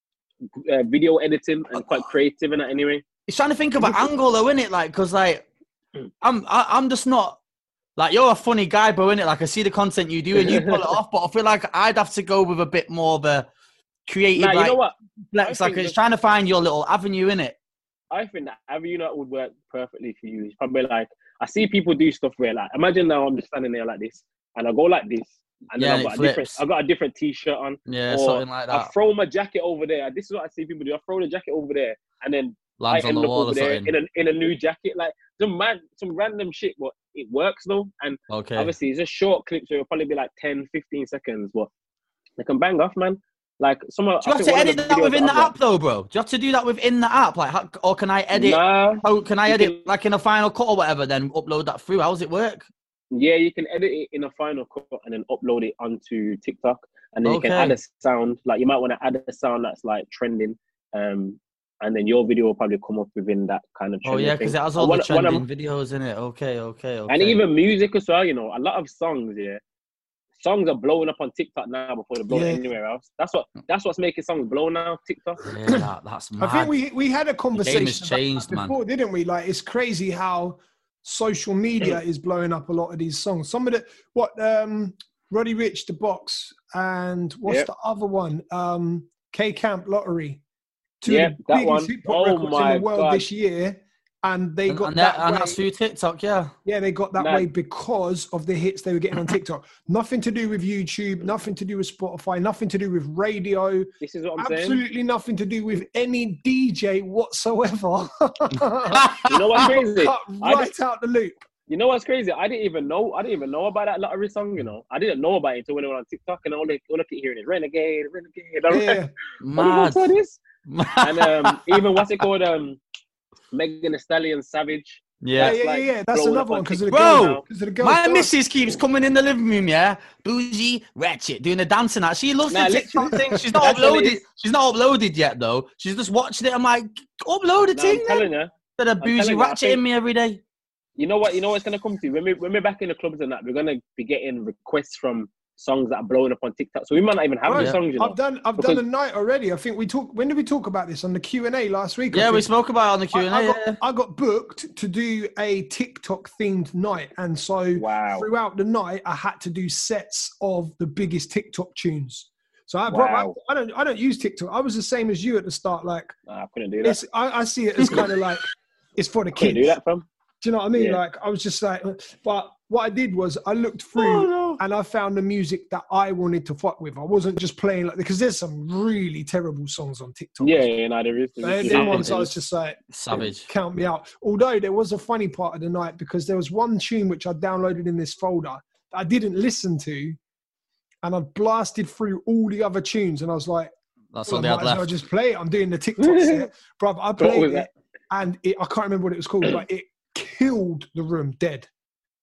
uh, video editing and quite creative in that anyway. It's trying to think of an angle though, innit? Like, cause like, I'm, I, I'm just not, like, you're a funny guy, bro, innit? Like, I see the content you do and you pull it off, but I feel like I'd have to go with a bit more of a creative, Nah, you like, know what? flex. I Like, think it's the- trying to find your little avenue, innit? I think that avenue that would work perfectly for you. It's probably like, I see people do stuff where like, imagine now I'm just standing there like this and I go like this and Yeah, then and I've it got a different, flips. I've got a different t-shirt on. Yeah, or something like I that. throw my jacket over there. This is what I see people do. I throw the jacket over there and then Lands I on end the up wall over or there something. in a, in a new jacket. Like some man, some random shit, but it works though. And Okay. obviously it's a short clip, so it'll probably be like ten, fifteen seconds, but they can bang off, man. Like some of, Do you I have think to one of edit the that videos within the I've got- app though, bro? Do you have to do that within the app? Like, how, or can I edit? Nah, Oh, can I you edit can- like in a Final Cut or whatever, then upload that through? How does it work? yeah, you can edit it in a Final Cut and then upload it onto TikTok, and then you can add Okay. a sound. Like you might want to add a sound that's like trending, um, and then your video will probably come up within that kind of. Oh trending yeah, thing. because it has And all one- the one of- trending videos in it. Okay, okay, okay. and even music as well. You know, a lot of songs. Yeah, songs are blowing up on TikTok now before they're blowing Yeah. anywhere else. That's what. That's what's making songs blow now. TikTok. yeah, that, that's mad. I think we we had a conversation has about changed, that man. before, didn't we? Like, it's crazy how social media is blowing up a lot of these songs. Some of the what um Roddy Rich, The Box, and what's Yep. the other one? Um, K Camp Lottery. Two Yep, of the that biggest one. hip hop Oh records in my the world God. this year, and they and, got and, that, that, and way- that's through TikTok, yeah. Yeah, they got that Nah. way because of the hits they were getting on TikTok. Nothing to do with YouTube, nothing to do with Spotify, nothing to do with radio, This is what I'm saying. absolutely nothing to do with any D J whatsoever. You know what's crazy? Cut I right out the loop. You know what's crazy? I didn't even know. I didn't even know about that lottery song. You know, I didn't know about it until when it went on TikTok, and all they all I keep hearing is "Renegade, Renegade." I'm like, Yeah, what the Mad. fuck is this? And um, even what's it called? Um, Megan Thee Stallion, Savage. yeah, Yeah. yeah, yeah. like yeah. That's blowing another up on one because of the TikTok. girls. Bro, Because of the girls. My dance. missus keeps coming in the living room, yeah, bougie, ratchet, doing the dancing. That she loves Nah, the TikTok literally- thing. She's not That's what it uploaded. is. She's not uploaded yet though. She's just watching it. I'm like, upload the Nah, thing, I'm then. telling you. Instead of I'm bougie, telling you, I ratcheting think- me every day. You know what? You know what's gonna come to when we when we're back in the clubs and that we're gonna be getting requests from songs that are blowing up on TikTok. So we might not even have Right. the songs. You know, I've done. I've Because- done a night already. I think we talked. When did we talk about this on the Q and A last week? I Yeah, we think? spoke about it on the Q I, and I A. got, Yeah. I got booked to do a TikTok themed night, and so wow. throughout the night, I had to do sets of the biggest TikTok tunes. So I, bro, I, Wow. I don't, I don't use TikTok. I was the same as you at the start. Like, Nah, I couldn't do that. it's, I, I see it as kind of like it's for the Couldn't kids. do that, fam. Do you know what I mean? Yeah. Like, I was just like, but what I did was I looked through and I found the music that I wanted to fuck with. I wasn't just playing like because there's some really terrible songs on TikTok. Yeah, yeah, no, there is. there They're is- the there is- ones I there was is. just like, Savage. count me out. Although there was a funny part of the night because there was one tune which I downloaded in this folder that I didn't listen to, and I blasted through all the other tunes, and I was like, That's well, all I they might had as well left. just play it. I'm doing the TikTok set, bro. I What played was it, that? and it, I can't remember what it was called, but it killed the room dead.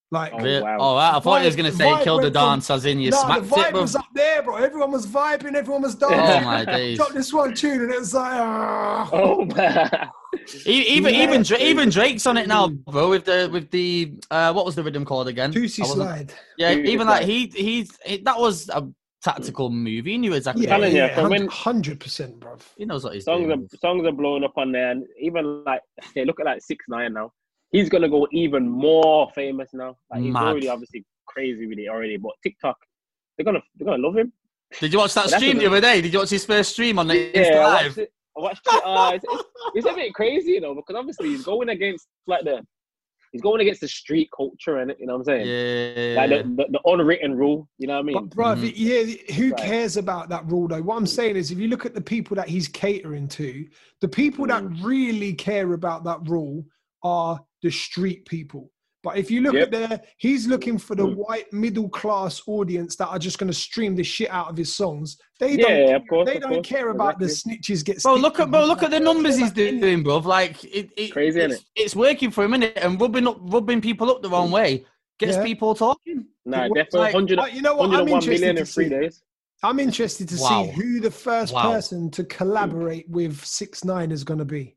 Like, Oh, Really? wow. Oh, right. I thought he was Vibe- going to the say vibe kill the went from- dance as in you no, the smacked it, vibe bro. was up there, bro. Everyone was vibing, everyone was Oh, dancing. my days. Dropped this one tune, and it was like, ah. Oh man. E- Even Yeah. even Dra- even Drake's on it now, bro. With the with the uh, what was the rhythm called again? Juicy I wasn't- Slide. Yeah, Juicy even like Slide. he he's he, that was a tactical move. He knew exactly. Yeah, what telling he, you, yeah, from when- hundred percent, bro. he knows what he's songs doing. are songs are blowing up on there, and even like okay, look at like six nine now. He's gonna go even more famous now. Like he's Mad. already obviously crazy with it already, but TikTok, they're gonna they're gonna love him. Did you watch that But that's stream a- the other day? Did you watch his first stream on the Insta Yeah, I Live? watched it. I watched it. Uh, it's, it's, it's a bit crazy, you know, because obviously he's going against like the he's going against the street culture, and you know what I'm saying? Yeah. Like the, the, the unwritten rule, you know what I mean? But, bro, Mhm. yeah, who Right. cares about that rule, though? What I'm saying is, if you look at the people that he's catering to, the people that Mm. really care about that rule are the street people. But if you look Yep. at the, he's looking for the Mm. white middle class audience that are just going to stream the shit out of his songs. They Yeah, don't, of course, they of don't course, care about the exactly. snitches get. Bro, stitches look at bro, and look at the that. numbers he's They don't care doing, bro. Like it, it Crazy, it's, innit? it's working for a minute and rubbing up, rubbing people up the wrong way gets Yeah. people talking. Nah, It was definitely like- 100, But you know what? I'm 101 interested million to in three see. days. I'm interested to Wow. see who the first Wow. person to collaborate with six nine is going to be.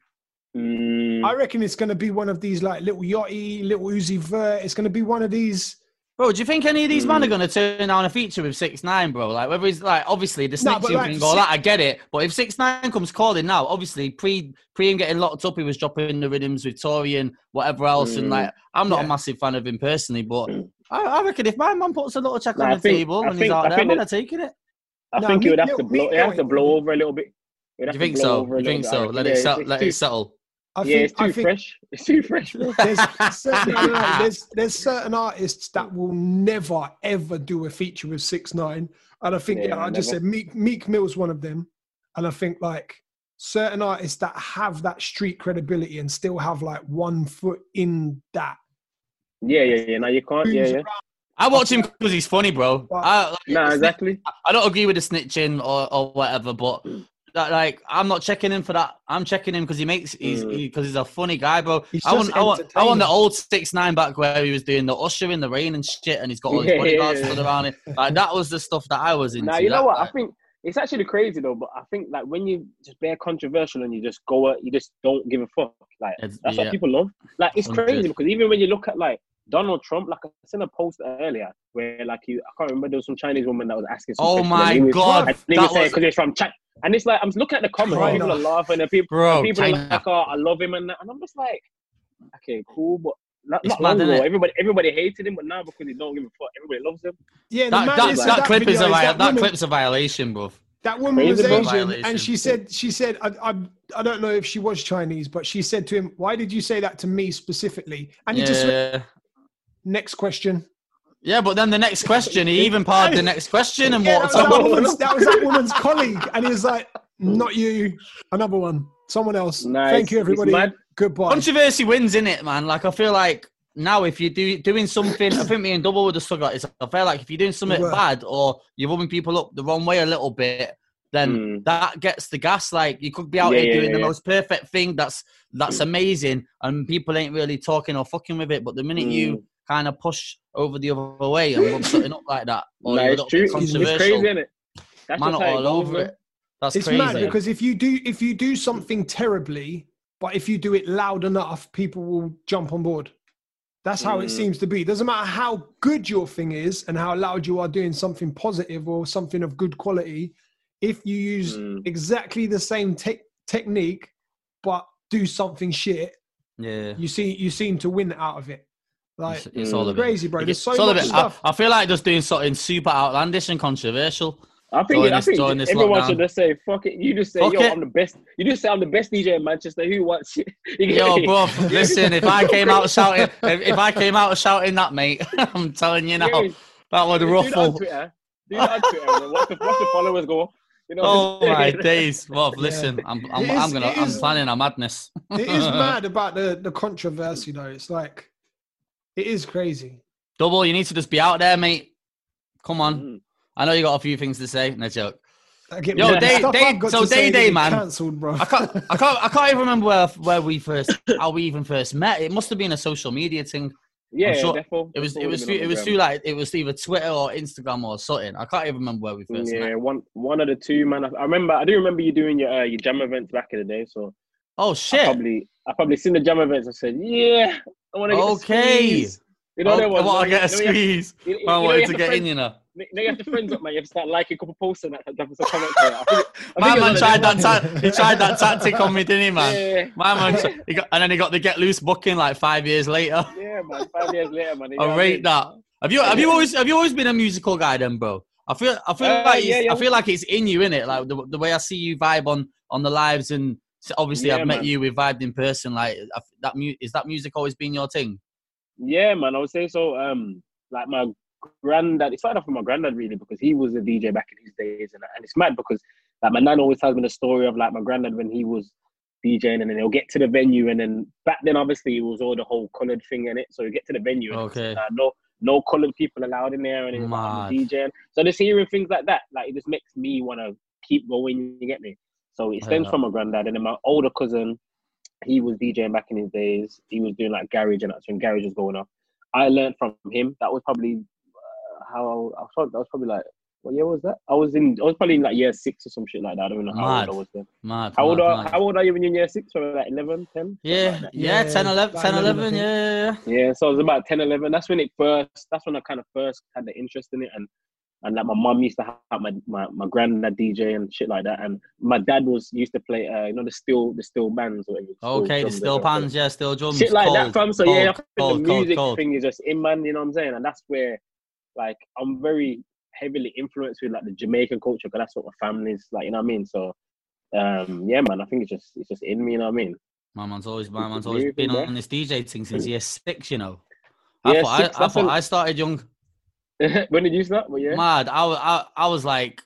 Mm, I reckon it's going to be one of these like little Yachty, little Uzi Vert. It's going to be one of these. Bro, do you think any of these men are Mm. going to turn down a feature with six nine, bro? Like, whether it's like, obviously, the No, snitching but like thing, all six- that, I get it. But if six nine comes calling now, obviously, pre pre him getting locked up, he was dropping the rhythms with Tory and whatever else. And Mm. like, I'm not Yeah. a massive fan of him personally, but I, I reckon if my man puts a little check Nah, on I the think- table I and he's think- out I there, think I'm that- taking it. I No, think he would Meek have to Mill- blow. Meek It has to Mill blow ain't over a little bit. It'd Do have you to think blow so? over a You think little bit, I so? reckon. Let Yeah, it it's- settle. it's Let too- it settle. I Yeah, think. it's too I think fresh. It's too fresh. bro. there's certain, no, no, no, there's there's certain artists that will never ever do a feature with six nine, and I think yeah, Yeah, I just never. said Meek Meek Mill's one of them, and I think like certain artists that have that street credibility and still have like one foot in that. Yeah, yeah, yeah. Now you can't. Yeah, Who's yeah. around- I watch him because he's funny, bro. Well, I, like, Nah, snitch- exactly. I don't agree with the snitching or, or whatever, but that, like I'm not checking him for that. I'm checking him because he makes he's Mm. because he's a funny guy, bro. He's I want just I want I want the entertaining. old six nine back where he was doing the usher in the rain and shit, and he's got all his Yeah, bodyguards yeah, stood yeah. around him. Like that was the stuff that I was into. Now you know That- what? I like, think it's actually crazy though. But I think like when you just bear controversial and you just go, you just don't give a fuck. Like It's- that's yeah. what people love. Like it's one hundred. crazy because even when you look at like Donald Trump, like I seen a post earlier where like he, I can't remember, there was some Chinese woman that was asking. Some Oh question, my and he was- God, And he that was saying was- because he's from China, and it's like I'm looking at the comments, China. people are laughing, and people, bro, and people are China. like, "Oh, I love him," and that. And I'm just like, okay, cool, but. Not, It's not long mad, ago, innit? everybody everybody hated him, but now because he don't give a fuck, everybody loves him. Yeah, the that, that, madness of that, clip video is a vi- that, that woman, clip's a violation, bro. that woman was Crazy, bro. Asian, Violation. and she said she said I, I I don't know if she was Chinese, but she said to him, "Why did you say that to me specifically?" And he just went, Yeah. next question. Yeah, but then the next question, he even parred the next question and Yeah, walked that, was that, off. woman's, that was that woman's colleague, and he was like, "Not you, another one, someone else." Nice. Thank you, It's everybody. mad. Goodbye. Controversy wins, in it, man. Like I feel like now, if you're do, doing something, I think me and Double would have stuck at this. I feel like if you're doing something We were. bad or you're rubbing people up the wrong way a little bit, then Mm. that gets the gas. Like you could be out Yeah, here yeah, doing yeah, the yeah. most perfect thing that's that's amazing, and people ain't really talking or fucking with it. But the minute you Mm. kind of push over the other way and rub something up like that, or Nah, you're a it's little true. bit It's, it's controversial, crazy, isn't it? That's man just are how all goes, over man. it. That's It's crazy. mad because if you do if you do something terribly, but if you do it loud enough, people will jump on board. That's how it Mm. seems to be. Doesn't matter how good your thing is and how loud you are doing something positive or something of good quality. If you use Mm. exactly the same te- technique, but do something shit, yeah. you see you seem to win out of it. Like It's, it's all Mm. a bit crazy, bro. There's so it's all a much bit- stuff. I, I feel like just doing something super outlandish and controversial. I think, Join I this- think join this everyone lockdown. should just say, fuck it. You just say, Fuck yo, it. I'm the best. You just say, I'm the best D J in Manchester. Who wants it? You get Yo, me? bro, listen, if I came out shouting, if, if I came out shouting that, mate, I'm telling you now, Yeah, that would do that on ruffle. Twitter. Do that on Twitter. and then Watch the, watch the followers go. You know, Oh my days, well, Yeah. listen, I'm, I'm, It is- I'm gonna, it I'm is- planning a madness. It is mad about the, the controversy though. It's like it is crazy. Double, you need to just be out there, mate. Come on, Mm. I know you got a few things to say. No joke. I get Yo, the Day- stuff Day- I've got so to say Day Day, gets man. cancelled, bro. I can't, I can't, I can't even remember where, where we first, how we even first met. It must have been a social media thing. Yeah, sure defo. it was defo it would've was been through, on it the was gram. through like it was either Twitter or Instagram or something. I can't even remember where we first Yeah, met. one one of the two, man. I, I remember. I do remember you doing your uh, your jam events back in the day. So Oh I shit! probably I probably seen the jam events and said, yeah, I want to get a Okay. squeeze. You know Oh, that I one. want to you know, get a you know, you have- squeeze. You, you, I you know, you wanted have to to get friend, in, you know. you know, you have to friends up, man. You have to start liking a couple posts and that. That's a comment there. I think, I think My it was man one of tried them that. ones. Ta- he tried that tactic on me, didn't he, man? Yeah, My man, tri- he got, and then he got the get loose booking like five years later. yeah, man. Five years later, man. You know I what rate I mean? that. Have you have you always have you always been a musical guy then, bro? I feel I feel Uh, like yeah, it's, yeah. I feel like it's in you, innit? Like the, the way I see you vibe on on the lives, and obviously Yeah, I've met man. you, we've vibed in person. Like I- that mu- is that music always been your thing? Yeah, man. I would say so. Um, like my granddad. It started off with my granddad really because he was a D J back in his days, and and it's mad because like my nan always tells me the story of like my granddad when he was DJing, and then they'll get to the venue, and then back then obviously it was all the whole coloured thing in it. So you get to the venue, and Okay. it's, uh, no no coloured people allowed in there, and it was like, I'm Mad. a DJing. So just hearing things like that, like it just makes me want to keep going. You get me? So it stems Yeah. from my granddad, and then my older cousin. He was DJing back in his days. He was doing like garage, and that's when garage was going off. I learned from him. That was probably uh, how I thought. That was probably like what year was that? I was in. I was probably in like year six or some shit like that. I don't even know how Mad. old I was then. Mad. How old mad, are mad. How old are you when you're in year six? Probably like eleven, ten? Yeah, Like that. yeah, Yeah, ten, eleven, about ten, eleven, I eleven, think. yeah, yeah, Yeah, so I was about ten, eleven. That's when it first. That's when I kind of first had the interest in it, and and like my mum used to have my, my my granddad D J and shit like that, and my dad was used to play uh you know the steel the steel bands or whatever. yeah. Okay, the drums, still whatever. pans, yeah, still drums. Shit like cold, that, fam. So cold, yeah, I think cold, the cold, music cold. thing is just in, man. You know what I'm saying? And that's where, like, I'm very heavily influenced with like the Jamaican culture because that's what my family's like. You know what I mean? So, um, yeah, man. I think it's just it's just in me. You know what I mean? My man's always, my man's It's always been moving, on this D J thing since year six. You know, I Yeah, thought six, I, I that's thought when- I started young. When did you start? Well, yeah, Mad. I, wa- I, I was like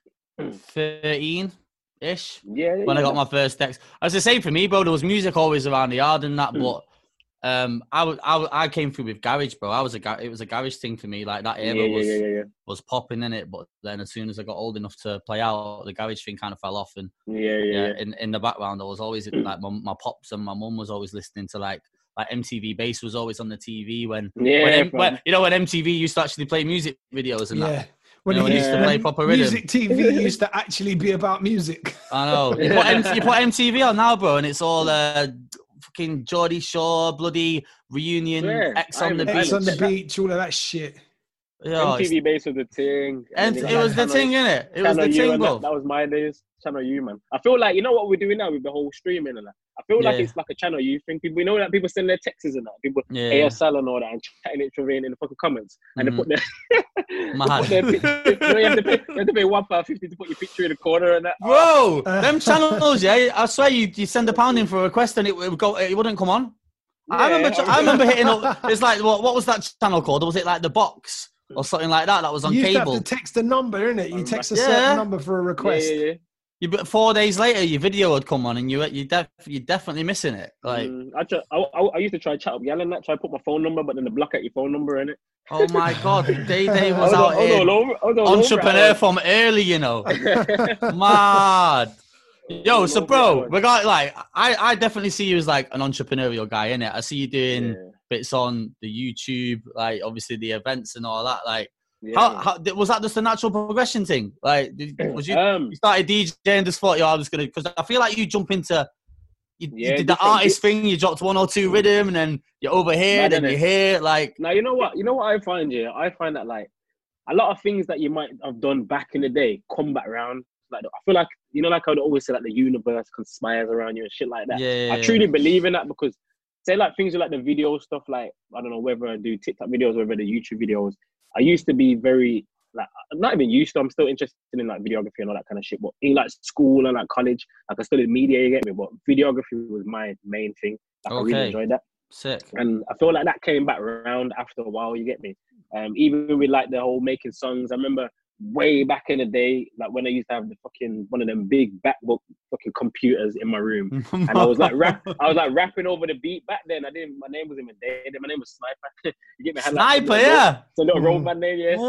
thirteen ish yeah, yeah. when I got that's- my first text. As I say, for me, bro, there was music always around the yard and that, Mm. but um, I, w- I, w- I came through with garage, bro. I was a gar- it was a garage thing for me. Like that yeah, era yeah, was yeah, yeah, yeah, was popping in it, but then as soon as I got old enough to play out, the garage thing kind of fell off. And yeah, yeah, yeah, yeah. in, in the background, I was always like my, my pops and my mum was always listening to like like M T V Bass was always on the T V when Yeah, when, M- fam. when you know when M T V used to actually play music videos and that. Yeah. When You know, it when used used to to play when proper rhythm. music T V used to actually be about music. I know. You put, M- you put M T V on now, bro, and it's all uh, fucking Geordie Shore, bloody reunion, Swear, X I on the haven't- I X beach. on the That- beach, all of that shit. Yo, it's- M T V Base was the thing. and then you it got was the Channel- thing, innit? It was Channel the U thing, and bro. that, that was my days. Channel U, man. I feel like you know what we're doing now with the whole streaming and that. I feel like Yeah. it's like a Channel U thing. People, we know that people send their texts and that. People Yeah. A S L and all that and chatting it to in the fucking comments, and Mhm. they put their, they Mad. put their picture, you know, you have to pay, you have to pay one pound fifty to put your picture in the corner and that. Bro, Uh, them channels, yeah. I swear, you, you send a pound in for a request and it would go. It wouldn't come on. I Yeah, remember. I remember hitting up. It's like what? What was that channel called? Was it like the Box or something like that? That was on You used to cable. have to text a number, innit? You Um, text a yeah. certain number for a Yeah, request. yeah, yeah. You, but four days later, your video would come on, and you you def, you're definitely missing it. Like, Mm, I, try, I, I, I used to try chat up yelling that, try to put my phone number, but then the block out your phone number in it. oh my god, Day Day I was was, out I was here, all over. I was all entrepreneur over from early, you know. it. Mad. Yo, All so over bro, it. we got like I, I definitely see you as like an entrepreneurial guy, innit? I see you doing Yeah, bits on the YouTube, like obviously the events and all that. Like, yeah, how, man. how did- was that just a natural progression thing? Like, did, was you Um, you started DJing and just thought, yo, I'm just gonna, because I feel like you jump into, you, you Yeah, did the different artist bits. thing, you dropped one or two rhythm, and then you're over here, Mad, then innit? you're here, like, Now you know what you know what I find yeah I find that like a lot of things that you might have done back in the day come back around. Like I feel like you know like I would always say like the universe conspires around you and shit like that. yeah, I truly believe in that because say like things like the video stuff like I don't know whether I do TikTok videos or whether the YouTube videos. I used to be very like I'm not even used to. I'm still interested in like videography and all that kind of shit. But in like school and like college, like I studied media. You get me? But videography was my main thing. Like I really Okay. enjoyed that. sick. And I feel like that came back around after a while, you get me? Um, even with like the whole making songs, I remember way back in the day, like when I used to have the fucking, one of them big backbook fucking computers in my room. And I was like rap, I was like rapping over the beat back then. I didn't, my name was in my day, my name was Sniper. You get me? I had, like, Sniper, some little road- yeah. Some little road man name, yeah. Sniper.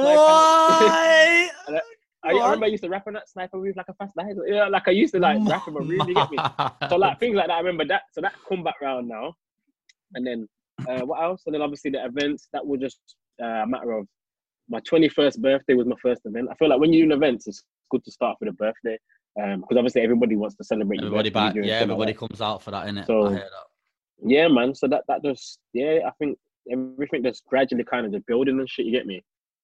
What? I, I remember I used to rap on that Sniper with like a fast night. Yeah, like I used to like rap in my room, you get me? So like things like that, I remember that. So that come back round now. And then Uh, what else? And then obviously the events. That were just uh, a matter of my twenty-first birthday was my first event. I feel like when you do an event, it's good to start with a birthday because um, obviously everybody wants to celebrate. Everybody your birthday back, yeah. Everybody like comes out for that, innit? So, I hear that. Yeah, man. So that that just yeah, I think everything just gradually kind of just building and shit. You get me?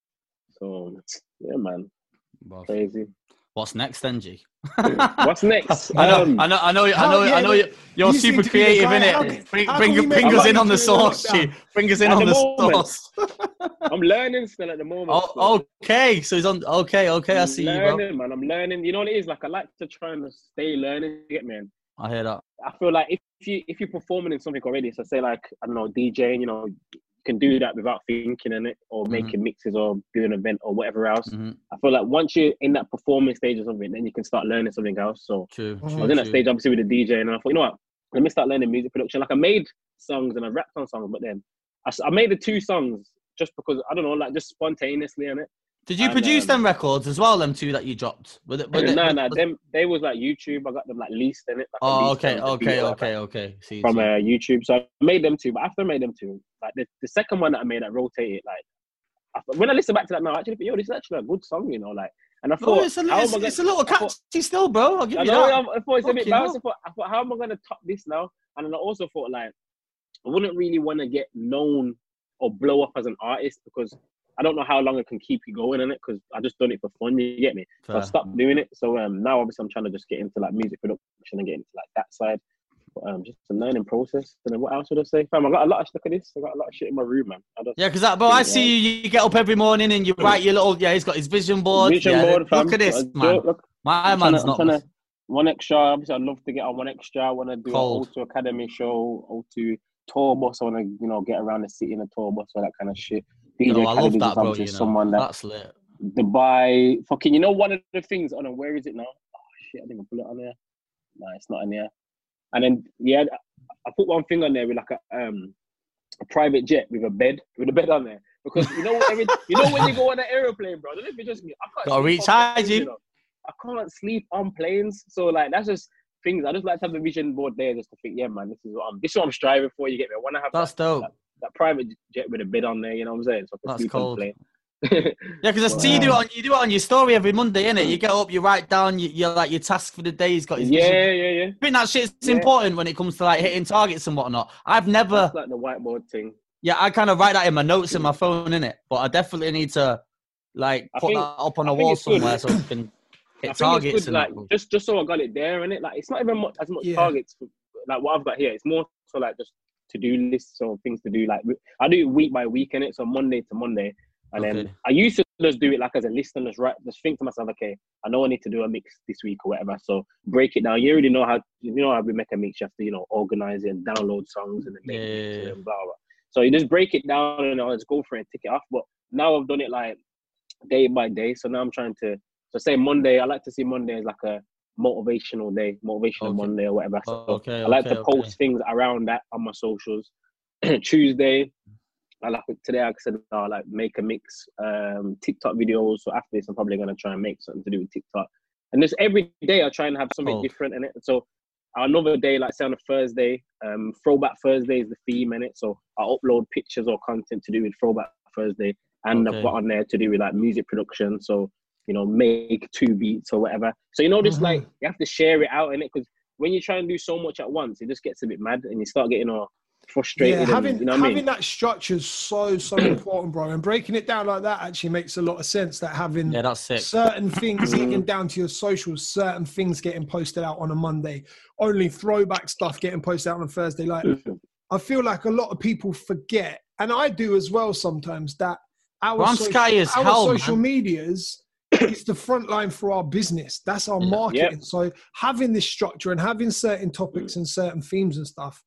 So yeah, man. Boss. Crazy. What's next, then, G? What's next? I know, um, I know, I know, I how- know, yeah, I know. but You're, you're you seem super to be the creative, guy- innit? how can- Bring, how bring, can we bring make us money in on the during sauce, lockdown? G. Bring us in At on the the moment. sauce. I'm learning still at the moment. still. Oh, okay. So he's on. Okay, okay. I I'm see you, bro. learning, man. I'm learning. You know what it is? Like I like to try and stay learning. You get me? And I hear that. I feel like if you if you're performing in something already, so say like I don't know, DJing, you know, you can do that without thinking in it, or Mhm. making mixes, or doing an event, or whatever else. hmm I feel like once you're in that performing stage or something, then you can start learning something else. So True, I true, I was in that true. stage obviously with the DJing, and I thought, you know what, let me start learning music production. Like I made songs and I rapped on songs, but then I, s- I made the two songs just because I don't know, like just spontaneously in it. Did you And, produce um, them records as well? Them two that you dropped? Were they, were they, no, were- no, was- them they was like YouTube. I got them like leased in it. Like a Oh, leased okay, on the beat okay, or whatever okay, okay. See, from see. uh, YouTube. So I made them two. But after I made them two, like the, the second one that I made that rotated, like I, thought- when I listen back to that now, I actually think, yo, this is actually a good song, you know, like. And I No, thought, it's a, how it's, am I gonna, it's a little I thought- catchy still, bro. I'll give I you know, that. I thought it's a bit Fucking bounced. I hell. thought, I thought, how am I gonna top this now? And then I also thought, like, I wouldn't really want to get known or blow up as an artist because I don't know how long I can keep you going in it because I just done it for fun. You get me? So I Fair. stopped doing it. So um, now obviously I'm trying to just get into like music production and get into like that side. But, um, just a learning process. And then what else would I say? Fam, I got a lot of look at this. I got a lot of shit in my room, man. I just, Yeah, because bro, I see you. You get up every morning and you write your little. Yeah, he's got his vision board. Vision yeah, board, fam. Look at this, Uh, man. Look, My I'm man's tryna- not. I'm tryna- one extra. Obviously, I'd love to get on one extra. I want to do Cold. an O two Academy show, O two tour bus. I want to, you know, get around the city in a tour bus or that kind of shit. D J Yo, I love Academy is that, bro. obviously You know, someone that that's lit. Dubai, fucking, you know, one of the things. Oh no, where is it now? Oh shit, I didn't put it on there. No, it's not in there. And then yeah, I put one thing on there with like a um a private jet with a bed with a bed on there because you know every you know when you go on an aeroplane, bro. I don't know if it's just me. I can't Gotta sleep reach on high, planes, G. you know. I can't sleep on planes, so like that's just things. I just like to have the vision board there just to think, yeah, man, this is what I'm this is what I'm striving for. You get me? I want to have That's that, dope. that, that private jet with a bed on there. You know what I'm saying? So I can That's sleep cold. on the plane. Yeah, because I see you do it on you do it on your story every Monday, innit? You get up, you write down your, your like your task for the day. He's got his vision. Yeah, yeah, yeah. I think that shit's Yeah. important when it comes to like hitting targets and whatnot. I've never, That's like the whiteboard thing. yeah, I kind of write that in my notes in my phone, innit? But I definitely need to like I put think- that up on I a think wall it's good. somewhere so I can I hit think targets it's good, and like that. bro. just just so I got it there, and it like it's not even much, as much Yeah. targets for, like what I've got here. It's more so like just to do lists or things to do. Like I do it week by week, in it, so Monday to Monday, and then Okay. I used to just do it like as a list and just write, just think to myself, okay, I know I need to do a mix this week or whatever. So break it down. You already know how you know how we make a mix. You have to you know organize it and download songs and then make Yeah, mixes yeah, yeah. and blah blah. So you just break it down and I'll just go for it and tick it off. But now I've done it like day by day. So now I'm trying to so say Monday. I like to see Monday as like a motivational day, motivational Okay. Monday or whatever. So Okay, I like okay, to post okay. things around that on my socials. Tuesday, I like today. Like I said, I like make a mix, um, TikTok videos. So after this, I'm probably gonna try and make something to do with TikTok. And just every day, I try and have something Cool. different in it. So another day, like say on a Thursday, um, Throwback Thursday is the theme in it. So I upload pictures or content to do with Throwback Thursday, and Okay. I've got on there to do with like music production. So you know, make two beats or whatever. So you know, just Mhm. like you have to share it out in it because when you try and do so much at once, it just gets a bit mad and you start getting all frustrated. Yeah, and, having you know what I having mean? that structure is so so important, bro. And breaking it down like that actually makes a lot of sense. That having Yeah, that's sick. certain things, even down to your socials, certain things getting posted out on a Monday, only throwback stuff getting posted out on a Thursday. Like, I feel like a lot of people forget, and I do as well sometimes, that our, Well, I'm social, sky as our hell, social man. medias is the front line for our business. That's our Yeah. marketing. So having this structure and having certain topics and certain themes and stuff,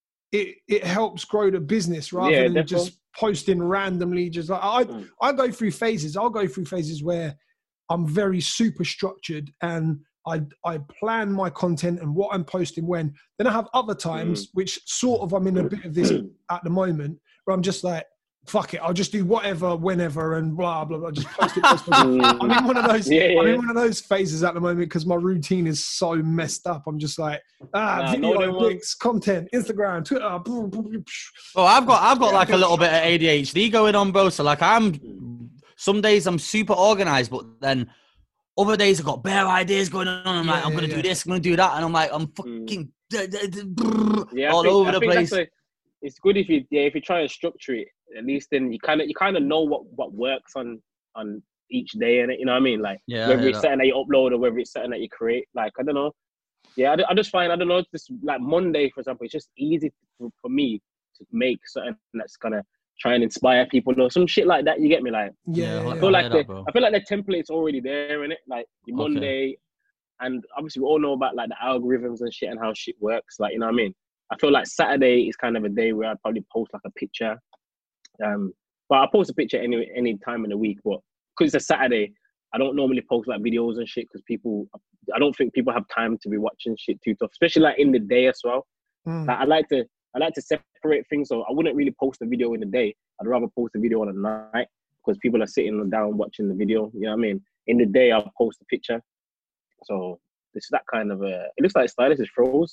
it it helps grow the business rather Yeah, than definitely. just posting randomly. Just like I, Mm. I go through phases. I'll go through phases where I'm very super structured and I I plan my content and what I'm posting when. Then I have other times which sort of I'm in a bit of this at the moment where I'm just like, fuck it, I'll just do whatever, whenever, and blah blah blah. Just post it. Post it. I'm in one of those. Yeah, yeah, I'm yeah. in one of those phases at the moment because my routine is so messed up. I'm just like ah, Nah, video, no, them pics, content, Instagram, Twitter. Boom, boom, boom, psh. Well, I've got I've got like a little bit of A D H D going on, bro. So like I'm some days I'm super organized, but then other days I've got bare ideas going on. I'm Yeah, like, I'm yeah, gonna yeah. do this, I'm gonna do that, and I'm like, I'm fucking Yeah, I all think, over I the think place. that's a, it's good if you yeah if you try and structure it. At least then you kind of you kind of know what, what works on on each day, and you know what I mean. Like Yeah, I whether hear it's that. something that you upload or whether it's something that you create. Like I don't know. Yeah, I, I just find I don't know. Just like Monday, for example, it's just easy for, for me to make something that's gonna try and inspire people or some shit like that. You get me? Like Yeah, Yeah, yeah, I yeah. feel I like hear the that, bro. I feel like the template's already there in it. Like your Okay. Monday, and obviously we all know about like the algorithms and shit and how shit works. Like you know what I mean. I feel like Saturday is kind of a day where I'd probably post like a picture. Um, but I post a picture any any time in the week. But because it's a Saturday, I don't normally post like videos and shit because people, I don't think people have time to be watching shit too tough, especially like in the day as well. Mm. Like I like to I like to separate things, so I wouldn't really post a video in the day. I'd rather post a video on a night because people are sitting down watching the video. You know what I mean? In the day, I'll post a picture. So it's that kind of a. It looks like Stylist is froze.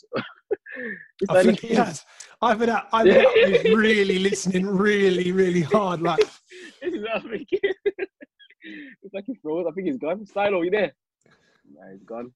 I think he has. I've been out. I've been out with really listening, really, really hard. Like This is what I'm thinking. It's like he froze. I think he's gone. Stylo, you there? Nah, he's gone.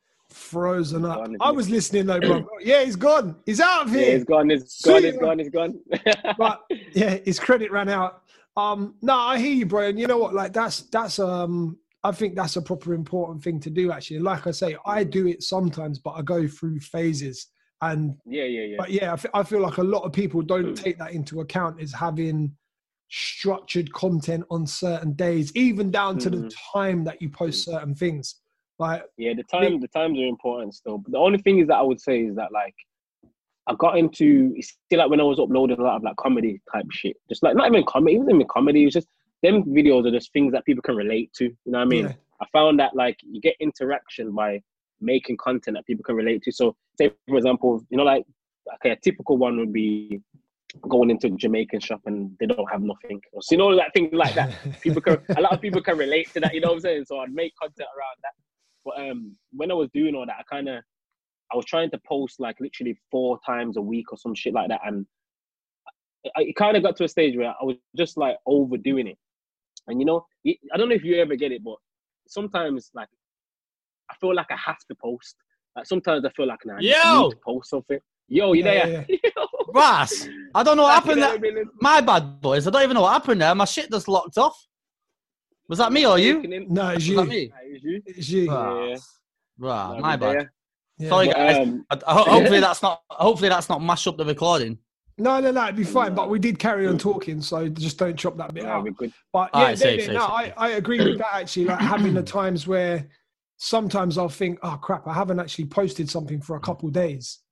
frozen up. Gone, isn't I it? was listening though, bro. Yeah, he's gone. He's out of Yeah, here. he's gone. He's See gone. He's ya. gone. He's gone. But yeah, his credit ran out. Um, no, I hear you, bro. And you know what? Like that's that's um, I think that's a proper important thing to do. Actually, like I say, I do it sometimes, but I go through phases. And yeah, yeah, yeah. but yeah, I fe- I feel like a lot of people don't take that into account as having structured content on certain days, even down to the Mhm. time that you post certain things. Like Yeah, the time the times are important still. But the only thing is that I would say is that like I got into it's still like when I was uploading a lot of like comedy type shit. Just like not even comedy, it wasn't even comedy, it was just them videos are just things that people can relate to. You know what I mean? Yeah. I found that like you get interaction by making content that people can relate to. So say for example, you know, like okay, a typical one would be going into a Jamaican shop and they don't have nothing. So you know, like things like that. People can a lot of people can relate to that, you know what I'm saying? So I'd make content around that. But um, when I was doing all that, I kind of, I was trying to post like literally four times a week or some shit like that. And it, it kind of got to a stage where I was just like overdoing it. And you know, I don't know if you ever get it, but sometimes like, I feel like I have to post. Like sometimes I feel like, nah, I need- I Yo! need to post something. Yo, you Yeah, there? yeah, Yo. Ross, I don't know what happened Like, there. you know what I mean? My bad, boys. I don't even know what happened there. My shit just locked off. Was that me or you? Taking in- no, it's Was that you. me? Nah, it was you. It's you. Ah, Yeah. Right, Nah, my but bad. Yeah. Sorry, But, guys. um, I, I, hopefully that's not. Hopefully that's not mash up the recording. No, no, no, it'd be fine. But we did carry on talking, so just don't chop that bit nah, out. we're good. But All yeah, right, they- safe, they- safe, no, safe. I, I agree with that actually. Like having the times where sometimes I'll think, oh crap, I haven't actually posted something for a couple of days.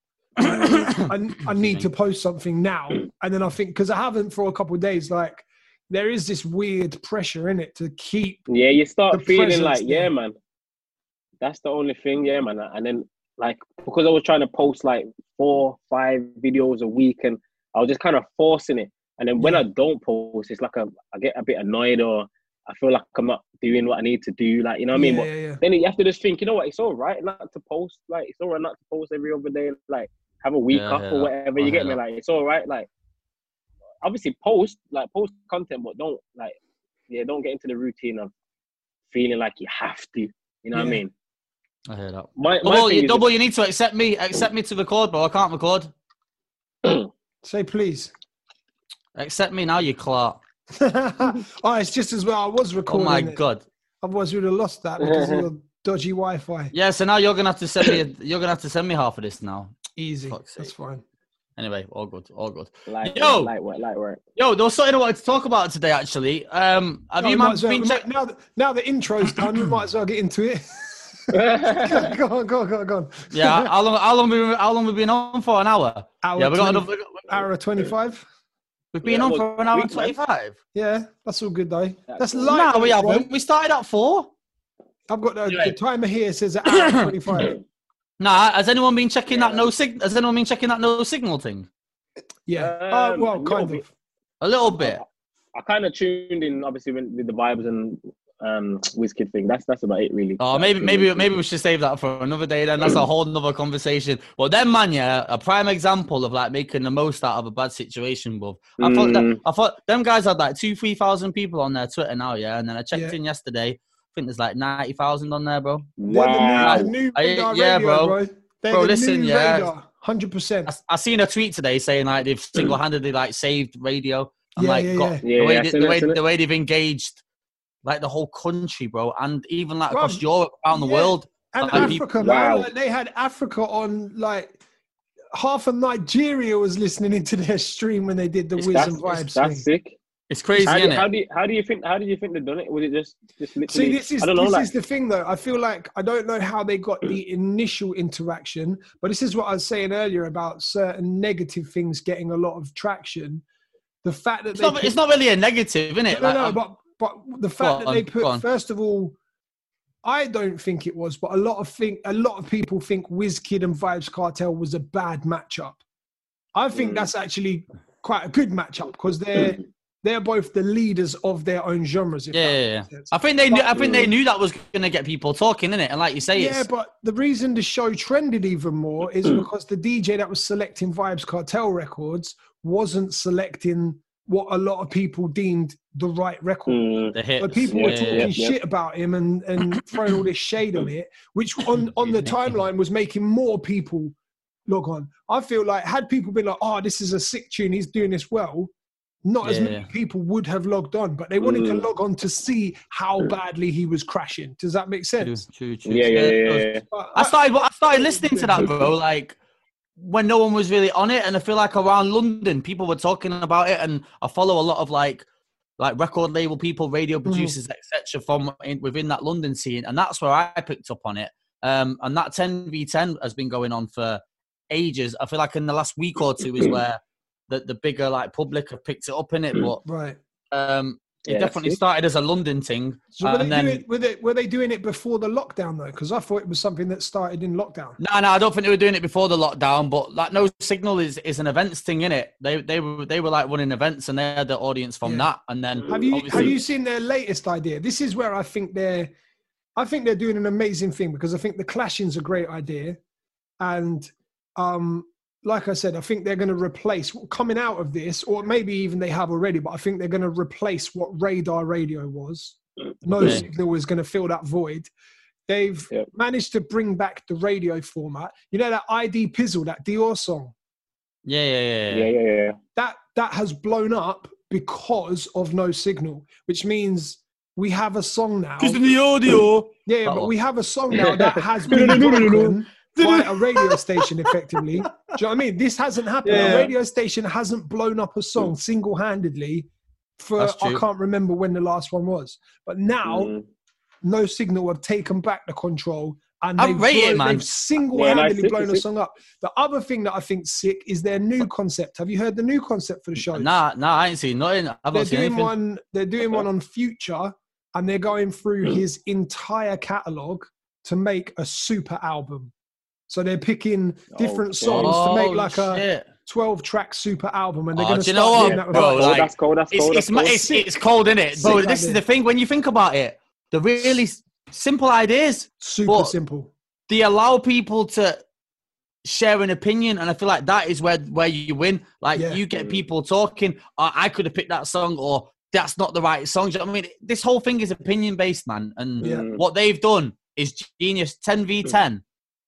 I, I need to post something now, and then I think because I haven't for a couple of days, like there is this weird pressure in it to keep. Yeah, you start the feeling presence like, yeah, there. man. That's the only thing, yeah, man. And then, like, because I was trying to post like four, five videos a week, and I was just kind of forcing it. And then when Yeah. I don't post, it's like a, I get a bit annoyed, or I feel like I'm not doing what I need to do. Like, you know what I mean? Yeah, But yeah, yeah. then you have to just think, you know what? It's all right not to post. Like, it's all right not to post every other day. Like, have a week Yeah, I off hear or that. whatever. I You get hear me? that. Like, it's all right. Like, obviously post, like, post content, but don't like, yeah, don't get into the routine of feeling like you have to. You know what I Yeah. mean? I hear that. My, my Double, thing you, is- double, you need to accept me. Accept me to record, bro. I can't record. Say please. Accept me now, you clerk. Oh, it's just as well. I was Oh recording. my it. god. Otherwise, we'd have lost that because of your dodgy Wi-Fi. Yeah. So now you're gonna have to send me. You're gonna have to send me half of this now. Easy. Fuck's That's sake. fine. Anyway, all good, all good. Light, Yo! light work, light work. Yo, there was something I wanted to talk about today. Actually, um, have No, you we might man as well- been we check- might- now, that, now the intro's done, we might as well get into it. go on, go on, go on, go on. Yeah. How long? How long? We, how long we been on for? An hour. Hour Yeah, we got twenty, another. hour twenty-five. We've been Yeah, on well, for an hour week, and man. twenty-five. Yeah, that's all good though. That's cool. light. No, we bro. haven't. We started at four. I've got the, Anyway. the timer here. Says an hour and twenty-five. Nah, has anyone been checking Yeah. that no sig? Has anyone been checking that no signal thing? Yeah. Uh, Um, well, a kind little of. A little bit. I kind of tuned in, obviously, with, with the vibes and um, Wizkid thing. That's that's about it, really. Oh, maybe maybe maybe we should save that for another day. Then that's a whole nother conversation. Well, then, man, yeah, a prime example of like making the most out of a bad situation. But I thought that, Mm. I thought them guys had like two, three thousand people on their Twitter now, yeah. And then I checked Yeah. in yesterday. I think there's like ninety thousand on there, bro. They're Wow. the new, the new I- radar yeah, radio, bro. bro. They're Bro, the listen, new yeah. radar, one hundred percent. I, I seen a tweet today saying like they've single-handedly like saved radio and Yeah, like yeah, got yeah. the way Yeah, they, I seen the it, way seen it. the way they've engaged like the whole country, bro, and even like Bruv, across Europe, around the yeah. world. And Like, people- Africa, wow. man, like, they had Africa on, like, half of Nigeria was listening into their stream when they did the It's- Wiz That's, and Vibes that's thing. sick. It's crazy, How do, isn't how it? do you how do you think how did you think they done it? Was it just just literally? See, this is I don't know. this Like, is the thing, though. I feel like I don't know how they got the initial interaction, but this is what I was saying earlier about certain negative things getting a lot of traction. The fact that It's they not, put- it's not really a negative, isn't it? no, Like, no, I'm- but but the Go fact that on, they go put on. first of all, I don't think it was, but a lot of think a lot of people think Wizkid and Vibes Cartel was a bad matchup. I think Mm. that's actually quite a good matchup because they're they're both the leaders of their own genres. If Yeah, that yeah, yeah. makes sense. I think they knew. I think they Mm. knew that was going to get people talking, innit? And like you say, Yeah, it's but the reason the show trended even more is because the D J that was selecting Vibes Cartel records wasn't selecting what a lot of people deemed the right record. mm, the hits. But people yeah, were yeah, talking yeah. yeah. shit about him and, and throwing all this shade on it, which on, on the timeline was making more people log on. I feel like had people been like, oh, this is a sick tune, he's doing this well, not as Yeah, many yeah. people would have logged on, but they wanted to Mm. log on to see how badly he was crashing. Does that make True, sense? true, true. yeah, yeah, it yeah, does. yeah. But I started. I started listening to that, bro. Like when no one was really on it, and I feel like around London, people were talking about it, and I follow a lot of like, like record label people, radio producers, et cetera, from in, within that London scene, and that's where I picked up on it. Um, and that ten v ten has been going on for ages. I feel like in the last week or two is where the the bigger like public have picked it up in it, but right. um, it Yeah, definitely see? started as a London thing, So were, and they then. doing, were, they, were they doing it before the lockdown though? Because I thought it was something that started in lockdown. No, no, I don't think they were doing it before the lockdown. But like, No Signal is, is an events thing, innit? They they were they were like running events, and they had the audience from Yeah. that. And then Have you obviously, have you seen their latest idea? This is where I think they're I think they're doing an amazing thing because I think the Clashing's a great idea. And um like I said, I think they're going to replace coming out of this, or maybe even they have already, but I think they're going to replace what Radar Radio was. No Okay. Signal is going to fill that void. They've Yep. managed to bring back the radio format. You know that I D Pizzle, that Dior song? yeah, yeah, yeah, Yeah, yeah, yeah. that that has blown up because of No Signal, which means we have a song now. Because in the audio, Yeah, yeah, Uh-oh. but we have a song now that has been broken by a radio station effectively. Do you know what I mean? This hasn't happened. Yeah. A radio station hasn't blown up a song single-handedly for, That's I true. can't remember when the last one was. But now, Mm. No Signal have taken back the control and I they've, rate it, blown- man. they've single-handedly Yeah, no, it's blown sick, a it's song up. The other thing that I think's sick is their new concept. Have you heard the new concept for the show? nah, nah, I ain't seen nothing. I've They're not seen doing anything. one. They're doing one on Future, and they're going through his entire catalog to make a super album. So they're picking different Okay. songs to make Oh, like a shit. twelve-track super album, and they're Oh, going to do you start know doing what, that with bro? artists. Oh, Like, that's cold. That's It's cold. it's, That's cold. it's, it's cold, innit? Bro, Sick this is idea. the thing. When you think about it, the really s- simple ideas, super but- simple. they allow people to share an opinion, and I feel like that is where where you win. Like Yeah. you get people talking, oh, I could have picked that song, or that's not the right song. Do you know what I mean? This whole thing is opinion based, man. And Yeah. Mm. what they've done is genius. ten v ten.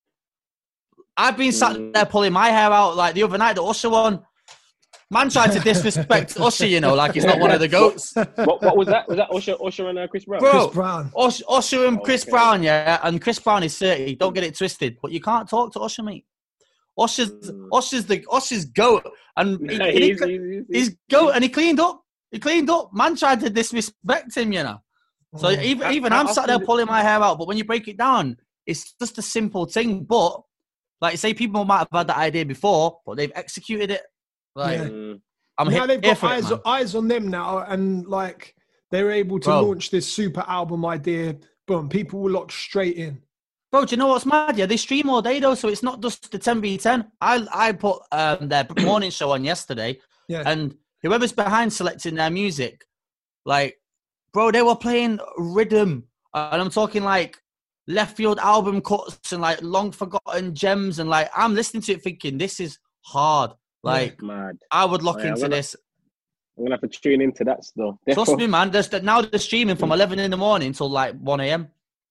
I've been sat Mm. there pulling my hair out like the other night, the Usher one. Man tried to disrespect Usher, you know, like he's not one of the goats. What, what was that? Was that Usher, Usher and uh, Chris Brown? Bro, Chris Brown. Usher, Usher and Chris Okay. Brown, yeah, and Chris Brown is thirty. Don't get it twisted, but you can't talk to Usher, mate. Usher's Mm. Usher's the Usher's goat, and he, Nah, and he- he's, he's, he's goat, and he cleaned up. He cleaned up. Man tried to disrespect him, you know. So Oh. even I- even I I'm sat there often- pulling my hair out, but when you break it down, it's just a simple thing. But like, say people might have had that idea before, but they've executed it. Like, Yeah. Mm. I'm now here, they've here got for it, eyes, man. eyes on them now, and like they're able to Bro. launch this super album idea. Boom, people will lock straight in. Bro, do you know what's mad? Yeah, they stream all day though, so it's not just the ten v ten. I I put um, their morning show on yesterday, Yeah, and whoever's behind selecting their music Like, bro, they were playing rhythm. And I'm talking like left field album cuts and like long forgotten gems. And like, I'm listening to it thinking, this is hard. Like, Mad. I would look Oh, yeah, into gonna, this. I'm going to have to tune into that still. Trust me, man. There's, now they're streaming from eleven in the morning till like one a.m.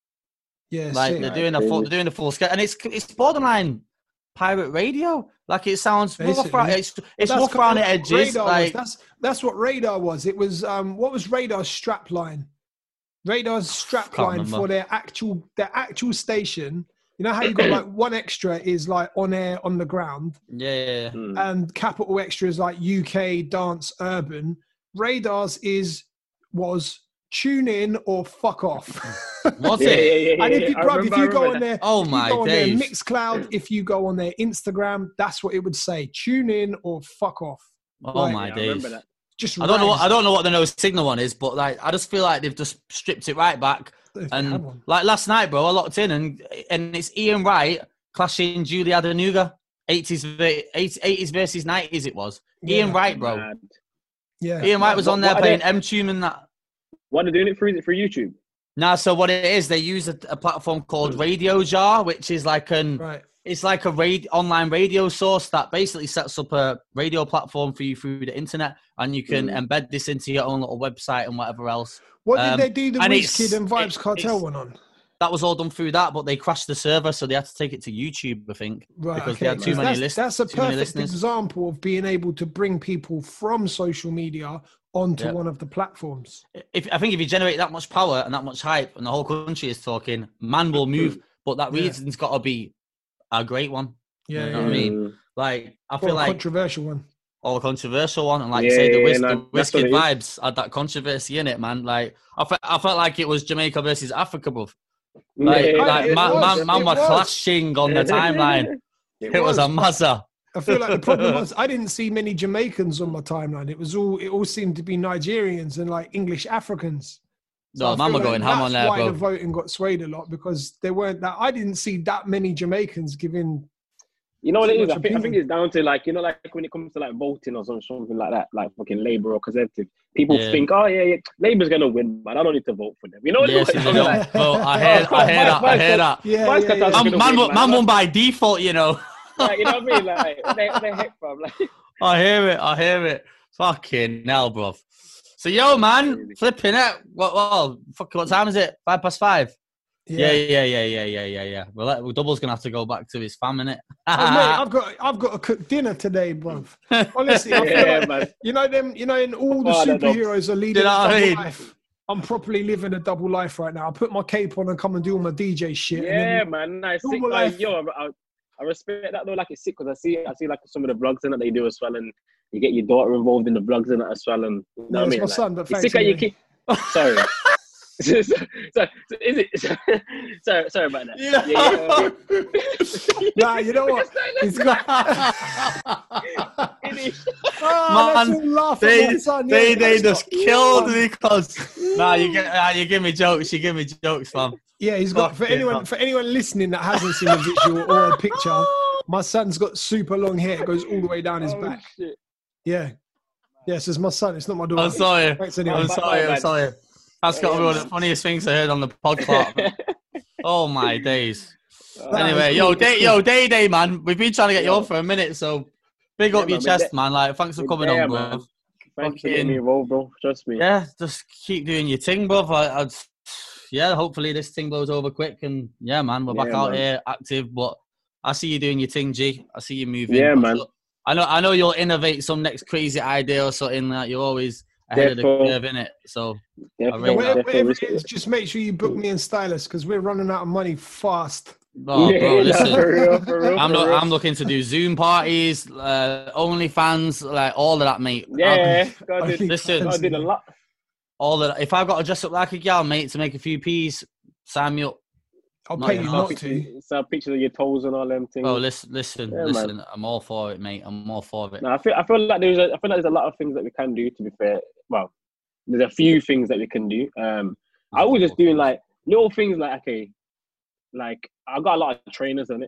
Yeah, Like, sick. they're doing a full, they're doing a full schedule. And it's, it's borderline pirate radio. Like, it sounds rough around, it's, it's rough around the edges. Radar like, was, that's that's what Radar was. It was um what was Radar's strap line? Radar's strap Can't line remember. for their actual their actual station. You know how you got like one extra is like on air on the ground, yeah, yeah, yeah. Mm. and capital extra is like U K dance urban. Radar's is was tune in or fuck off. What's Yeah, it? yeah, yeah, yeah. And if you, I bruv, if remember- I you go remember on that. there, Oh if you my go on their days. Mixcloud, if you go on their Instagram, that's what it would say: tune in or fuck off. Oh Like, my Yeah, I days. remember that. Just I don't know what rags. I don't know what the no signal one is, but like I just feel like they've just stripped it right back. If they had And one. like last night, bro, I locked in and and it's Ian Wright clashing Julie Adenuga. eighties, ver- eighties versus nineties it was. Yeah. Ian Wright, bro. Mad. Yeah, Ian Wright was What- on there what are playing they- M-Tune and that. What are they doing it for? Is it for YouTube? Nah, so what it is, they use a, a platform called Radio Jar, which is like an right. it's like a rad- online radio source that basically sets up a radio platform for you through the internet, and you can Mm. embed this into your own little website and whatever else. What did Um, they do the and Wizkid it's- and Vibes it- Cartel it's- one on? That was all done through that, but they crashed the server, so they had to take it to YouTube, I think, Right, because okay. they had too 'Cause many that's, listeners. that's a too many perfect listeners. example of being able to bring people from social media onto Yep. one of the platforms. If I think if you generate that much power and that much hype, and the whole country is talking, man will move. But that Yeah. reason's got to be a great one. Yeah, You know yeah. what I mean? Mm. Like I Or feel a like controversial one. or a controversial one, and like you Yeah, say, the, yeah, whis- no, the that's what Wizkid it is. vibes had that controversy in it, man. Like I, fe- I felt like it was Jamaica versus Africa, bruv. Like, Yeah, like it man, was, man, man it were was. clashing on the timeline. It, was. a mazza. I feel like the problem was I didn't see many Jamaicans on my timeline. It was all it all seemed to be Nigerians and like English Africans. So No, I man feel were like going ham on that's there, why the bro. voting got swayed a lot, because there weren't that. I didn't see that many Jamaicans giving. You know what it Too is? much I think, I think opinion. it's down to like, you know, like when it comes to like voting or some- something like that, like fucking Labour or Conservative, people Yeah. think, oh yeah, yeah, Labour's gonna win, but I don't need to vote for them. You know what Yes, it is? you know. Like, Bro, I hear, Oh, I hear my- that. I my- hear that. Yeah, Vice yeah, Catalan's yeah. Man, gonna man, win, won- man won by default, you know. like, you know what I mean? Like, they, they heck, bro. Like, I hear it. I hear it. Fucking hell, bruv. So, yo, man, flipping it. What? Well, fuck. What time is it? Five past five. Yeah, yeah, yeah, yeah, yeah, yeah, yeah. Well, that, well Double's gonna have to go back to his fam, innit? Oh, mate, I've got I've got to cook dinner today, bruv. Honestly, I feel yeah, like, man. you know them. You know, in all the Oh, no, no. superheroes are leading You know a what I double mean? life. I'm properly living a double life right now. I put my cape on and come and do all my D J shit. Yeah, and then, man. Nice. Sick. normal Like, life. yo, I, I, I respect that though. Like, it's sick because I see, I see like some of the vlogs in that they do as well, and you get your daughter involved in the vlogs in that as well, and you know Yeah, what I it's mean. my Like, son, but it's thanks sick how you anyway. keep. Sorry. so, so, so, is it? sorry, sorry about that. Yeah. Yeah, yeah. Nah, you know what? It's got. It is. Oh, let's Man, all laugh at they, my son. they, yeah, they that's just not- killed Yeah. me because nah, you get, nah, you give me jokes, you give me jokes, fam. Yeah, he's got for Fucking anyone hell. for anyone listening that hasn't seen a visual or a picture. My son's got super long hair. It goes all the way down his Oh, back. shit. Yeah, yes, it's my son. It's not my daughter. I'm sorry. Thanks anyway. I'm Bye, sorry. bye, I'm man. sorry. That's got to be one of the funniest things I heard on the podcast. Oh my days. Oh, Nah, Anyway, it's yo, cool, it's day, cool. yo, day, day, man. We've been trying to get you Yo. on for a minute, so big Yeah, up your man, we're chest, de- man. Like, thanks for we're coming there, on, bro. man. Thanks for getting me Fucking- involved, bro. Trust me. Yeah, just keep doing your thing, bro. I, I'd, yeah, hopefully this thing blows over quick, and yeah, man, we're back Yeah, out man. here active. But I see you doing your thing, G. I see you moving. Yeah, I'm man. sure- I know, I know you'll innovate some next crazy idea or something. That you're always ahead Therefore- of the curve, innit? So Definitely, I rate Whatever, that. whatever definitely it is, just make sure you book me and Stylus because we're running out of money fast. Oh, Yeah, bro, nah, listen. for real, for real, I'm for not, real. I'm looking to do Zoom parties, uh, OnlyFans, like all of that, mate. Yeah, God I did, think Listen. God did a lot. All of that. If I've got to dress up like a gal, mate, to make a few peas, sign me up. I'll Not pay you enough. not to. Pictures, so pictures of your toes and all them things. Oh, listen, listen, Yeah, listen. man. I'm all for it, mate. I'm all for it. No, I feel I feel like there's a, I feel like there's a lot of things that we can do. To be fair, well, there's a few things that we can do. Um, I was just doing like little things like okay, like I got a lot of trainers on it.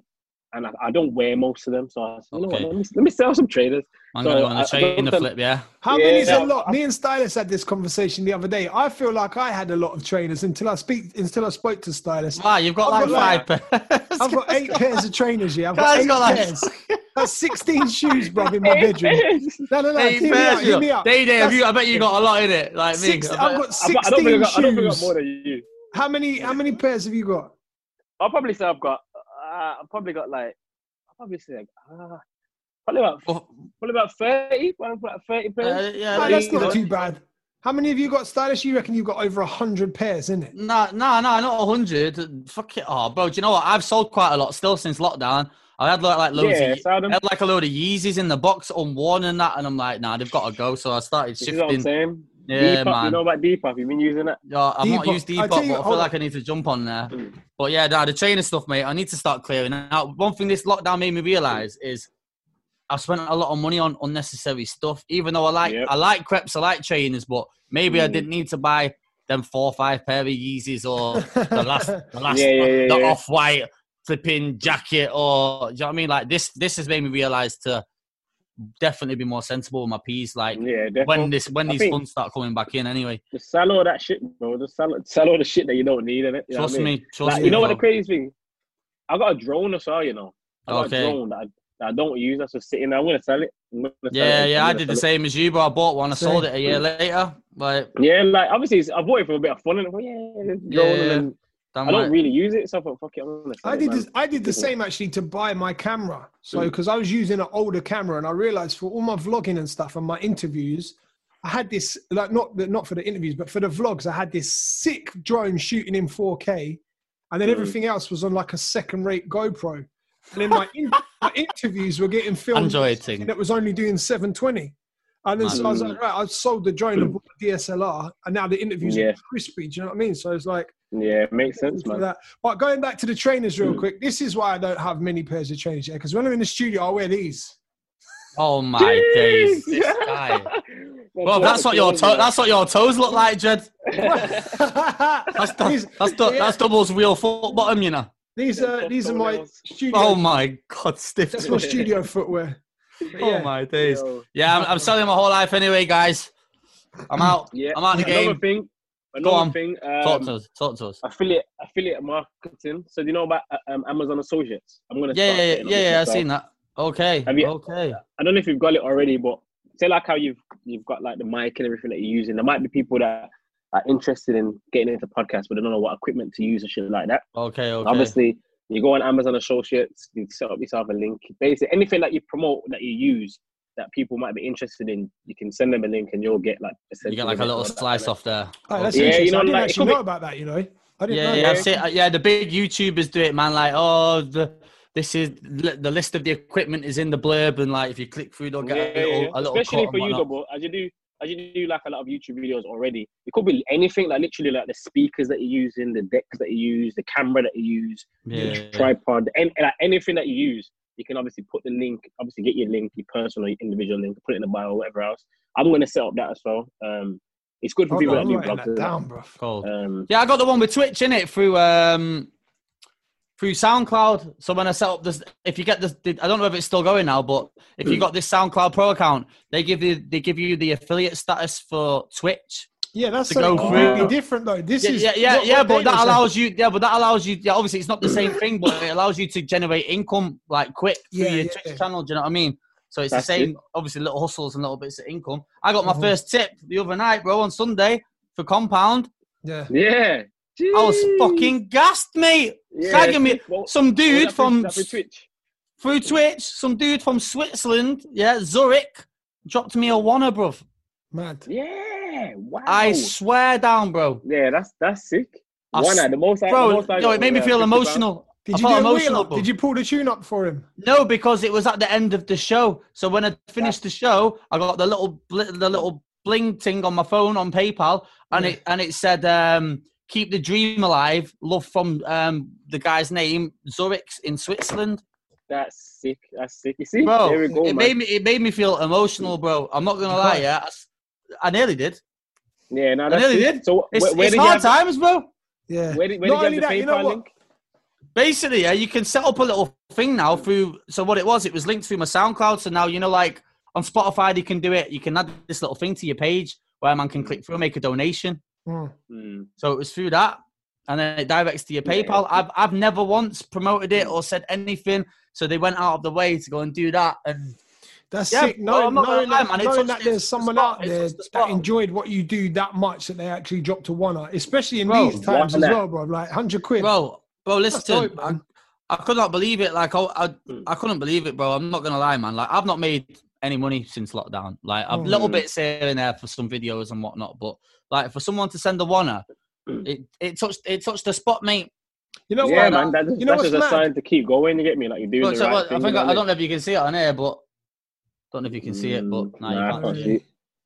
and I, I don't wear most of them. So I said, you know Okay. what, let me, let me sell some trainers. I'm So going to go on the I- I train the don't- flip, yeah. How Yeah, many's a no, lot? I- Me and Stylist had this conversation the other day. I feel like I had a lot of trainers until I speak until I spoke to Stylist. Wow, you've got I've like got five pairs. I've got eight pairs of trainers. Yeah, I've got Guys eight got like- pairs. That's sixteen shoes, bro, in my bedroom. No, no, no. Eight Hear me pairs, out. Hear me out. Day, day, have That's- you, I bet you got a lot in it, like me. Six, I I've bet- got I, I don't think sixteen I got, I don't think I got shoes. more than you. How many? How many pairs have you got? I'll probably say I've got. Uh, I've probably got like. I'll probably say like, uh, probably about Oh, probably about thirty. Probably about thirty pairs. uh, yeah, No, like- that's not too bad. How many have you got, Stylist? You reckon you've got over a hundred pairs, isn't it? No, no, no, not a hundred. Fuck it. Oh, bro, do you know what? I've sold quite a lot still since lockdown. I had like, like loads Yeah, of, sell them. I had like a load of Yeezys in the box, unworn and that, and I'm like, nah, they've got to go. So I started This is what I'm shifting. saying. Yeah, Depop, man. you know about Depop? You've been using it. Yeah, I've not Depop. used I Depop, tell but you- I feel hold like on. I need to jump on there. But yeah, nah, the trainer stuff, mate. I need to start clearing out. One thing this lockdown made me realise is I spent a lot of money on unnecessary stuff. Even though I like Yep. I like crepes, I like trainers, but maybe I Mm. didn't need to buy them four or five pair of Yeezys or the last the last Yeah, yeah, yeah, the yeah. off-white flipping jacket, or do you know what I mean? Like this this has made me realise to definitely be more sensible with my P's. Like Yeah, definitely. when this when I these think- funds start coming back in anyway. Just sell all that shit, bro. Just sell, sell all the shit that you don't need in it. You know Trust what I mean? me, trust Like, me. you know what bro. the crazy thing? I got a drone as well, you know. I got Okay. a drone that I, that I don't use. That's just sitting there. I'm gonna sell it. I'm gonna sell Yeah, it. yeah, I'm I gonna did the sell it. same as you, bro. I bought one, I Same. sold it a year later. Like, Yeah, like obviously it's, I bought it for a bit of fun and well, yeah, it's drone Yeah, and then damn I don't right. really use it, so I thought, fuck it, I'm gonna sell I it, did man. this, I did the Yeah. same actually to buy my camera. So Mm. because I was using an older camera, and I realized for all my vlogging and stuff and my interviews, I had this like not not for the interviews, but for the vlogs, I had this sick drone shooting in four K, and then Mm. everything else was on like a second-rate GoPro. And then my, in, my interviews were getting filmed Android with something thing. that was only doing seven twenty. And then so I was like, right, I sold the drone and bought the D S L R, and now the interviews Yeah. are crispy. Do you know what I mean? So it's like, Yeah, it makes sense, for man. that. But going back to the trainers real quick, this is why I don't have many pairs of trainers yet. Because when I'm in the studio, I wear these. Oh my days, this guy. Well, that's what your to- that's what your toes look like, Jed. That's that's, these, that's, du- yeah, that's doubles real foot bottom, you know. these are these are my studio. Oh my god, stiff. That's my studio footwear. But Oh yeah. my days. Yo. Yeah, I'm, I'm selling my whole life anyway, guys. I'm out. Yeah. I'm out of the Another game. thing. Go Another on. thing. Talk Um, to us. Talk to us. affiliate affiliate marketing. So do you know about uh, um, Amazon Associates? I'm gonna. Yeah, start yeah, yeah, getting on yeah, this yeah. I've myself. seen that. Okay. Have you- Okay. I don't know if you've got it already, but say like how you've you've got like the mic and everything that you're using. There might be people that are interested in getting into podcasts, but they don't know what equipment to use and shit like that. Okay. Okay. Obviously, you go on Amazon Associates, you set up yourself a link. Basically, anything that you promote that you use that people might be interested in, you can send them a link and you'll get like You get like a little slice off there. Oh, that's Yeah, interesting. you know, I didn't like, it actually could know be- about that, you know. I didn't Yeah, know yeah, that. I've seen, yeah. The big YouTubers do it, man. Like, oh, the this is li- the list of the equipment is in the blurb, and like if you click through, they'll Yeah, get a yeah, little, yeah. a little Especially cut for and you, whatnot. though, but as you do, as you do like a lot of YouTube videos already, it could be anything, like literally like the speakers that you're using, the decks that you use, the camera that you use, Yeah, the yeah. tripod, and like anything that you use, you can obviously put the link, obviously get your link, your personal, your individual link, put it in the bio or whatever else. I'm going to set up that as well. Um, it's good for Hold people on, that I'm do writing blogs. that and that. down, bro. Cool. Um, Yeah, I got the one with Twitch in it through um through SoundCloud. So when I set up this, if you get this, I don't know if it's still going now, but if you got this SoundCloud Pro account, they give you they give you the affiliate status for Twitch. Yeah, that's To something go completely through. different, though. This Yeah, is yeah, yeah, what- yeah what but data that is allows you. Yeah, but that allows you. Yeah, obviously it's not the same thing, but it allows you to generate income like quick through Yeah, your yeah, Twitch yeah. channel. Do you know what I mean? So it's That's the same. it. Obviously, little hustles and little bits of income. I got my Mhm. first tip the other night, bro, on Sunday for Compound. Yeah. yeah. I was Jeez. fucking gassed, mate. Yeah, Tagging me. sick, bro. Some Oh, dude that through- from that through Twitch. through Twitch, some dude from Switzerland, yeah, Zurich, dropped me a wanna, bruv. Mad. Yeah. Wow. I swear down, bro. Yeah, that's that's sick. I One s- at the most. I- the Bro, most I yo, got it made was, me uh, feel fifty pounds. emotional. Did I you felt do a emotional, wheel up? bro. Did you pull the tune up for him? No, because it was at the end of the show. So when I finished the show, I got the little bl- the little bling thing on my phone on PayPal, and Yeah. it and it said, um, "Keep the dream alive." Love from um, the guy's name, Zurich in Switzerland. That's sick. That's sick. You see, Bro, there we go, it man. made me it made me feel emotional, bro. I'm not gonna lie, yeah, I, s- I nearly did. Yeah, no, I that's nearly sick. did. So It's, where, where it's did you hard have the- times, bro. Yeah. Where did, where Not did only you that, have the you know PayPal what? link? Basically, yeah, you can set up a little thing now through. So what it was, it was linked through my SoundCloud. So now you know, like on Spotify, you can do it. You can add this little thing to your page where man can click through, make a donation. Mm. Mm. So it was through that, and then it directs to your PayPal. I've I've never once promoted it or said anything. So they went out of the way to go and do that. And That's yeah, sick. well, I'm Knowing, not gonna knowing, lie, that, man, it knowing touched- that it's there's the someone spot, out it's there just the that spot. enjoyed what you do that much that they actually dropped a one, especially in Bro, these times as one- well, bro. Like hundred quid. bro, bro, listen, dope, I, man. I could not believe it. Like I, I, I couldn't believe it, bro. I'm not gonna lie, man. Like I've not made any money since lockdown. Like a Mm. little bits here and there for some videos and whatnot, but like for someone to send a wanna, it it touched it touched the spot, mate. You know Yeah, what? man. That's, You know that's what's just a mad? sign to keep going. You get me? Like you're doing Look, the so right what- thing. I think you know I, what I don't know if you can see it on air, but don't know if you can see it, but Mm, nah, nah, I you can't can't. see see it.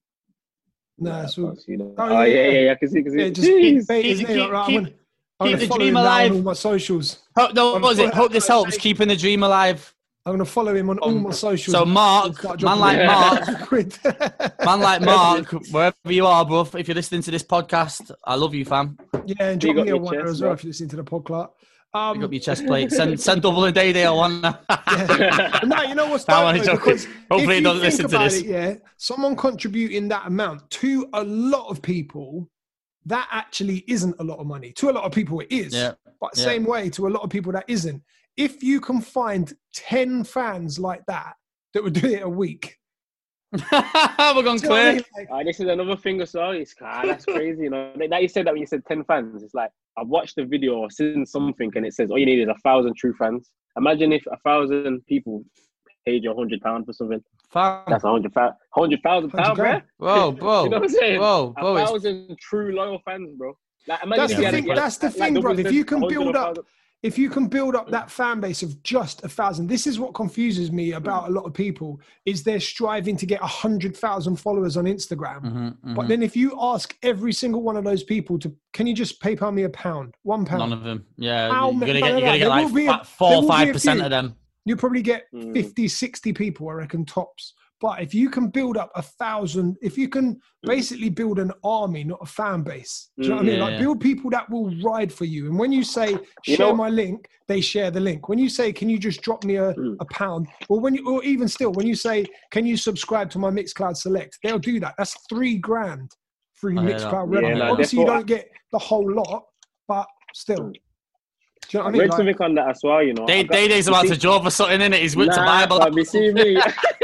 Nah, Nah, I so can't see that. Oh, Oh, yeah, yeah, yeah. yeah, yeah. I can see, I can see. yeah, just Jeez. keep, bait Keep his the- name keep- up, right? I'm keep- gonna, I'm keep gonna the follow dream him now on alive. all my socials. Oh, no, what was it? follow- Hope this helps. Keeping the dream alive. I'm gonna follow him on all Um, my socials. so Mark, Start man dropping like it. Mark, Quid. man like Mark, wherever you are, bro. If you're listening to this podcast, I love you, fam. Yeah, and Big drop up me a your one chest, as well bro. if you listen to the podcast. Pick Um, up your chest plate. Send send double a day there, one. yeah. No, you know what's I'm dope only though, joking. because Hopefully if he you doesn't think listen to about this. it, yeah, someone contributing that amount to a lot of people, that actually isn't a lot of money. To a lot of people, it is. Yeah, But yeah. same way, to a lot of people, that isn't. If you can find ten fans like that that would do it a week, We're going do you know what I clear. mean? Like, Ah, this is another thing as well. It's ah, that's crazy, you know. That you said that when you said ten fans, it's like I've watched the video or seen something and it says all you need is a thousand true fans. Imagine if a thousand people paid you a hundred pounds for something. Fam. That's a hundred thousand, hundred thousand pounds, bro. Bro, bro, You know what I'm saying? bro, A bro. It's, thousand true loyal fans, bro. Like, imagine That's if the you had a- thing- you had- that's the like thing, Double bruv. If said, you can a hundred build or up- thousand- if you can build up that fan base of just a thousand, this is what confuses me about a lot of people, is they're striving to get a hundred thousand followers on Instagram. Mhm, mhm. But then if you ask every single one of those people to, can you just PayPal me a pound, one pound? None of them. Yeah, How you're ma- gonna no, get, no, you're no, gonna get there like will be a- fi- four there or will be a five percent few. of them. You probably get Mm. fifty, sixty people, I reckon, tops. But if you can build up a thousand, if you can basically build an army, not a fan base, do you know what I mean? Yeah, Like yeah. build people that will ride for you. And when you say You share know- my link, they share the link. When you say, can you just drop me a, Mm. a pound? Or when you, or even still, when you say, can you subscribe to my Mixcloud Select? They'll do that. That's three grand through I hear Mixcloud that. revenue. Yeah, no, Obviously, you therefore- don't get the whole lot, but still. Do you know I what I mean? read Like, something on that as well, you know. Day I got- Day Day's you about see- to draw for something in it. He's whipped a Nah, Bible. fam, you see me?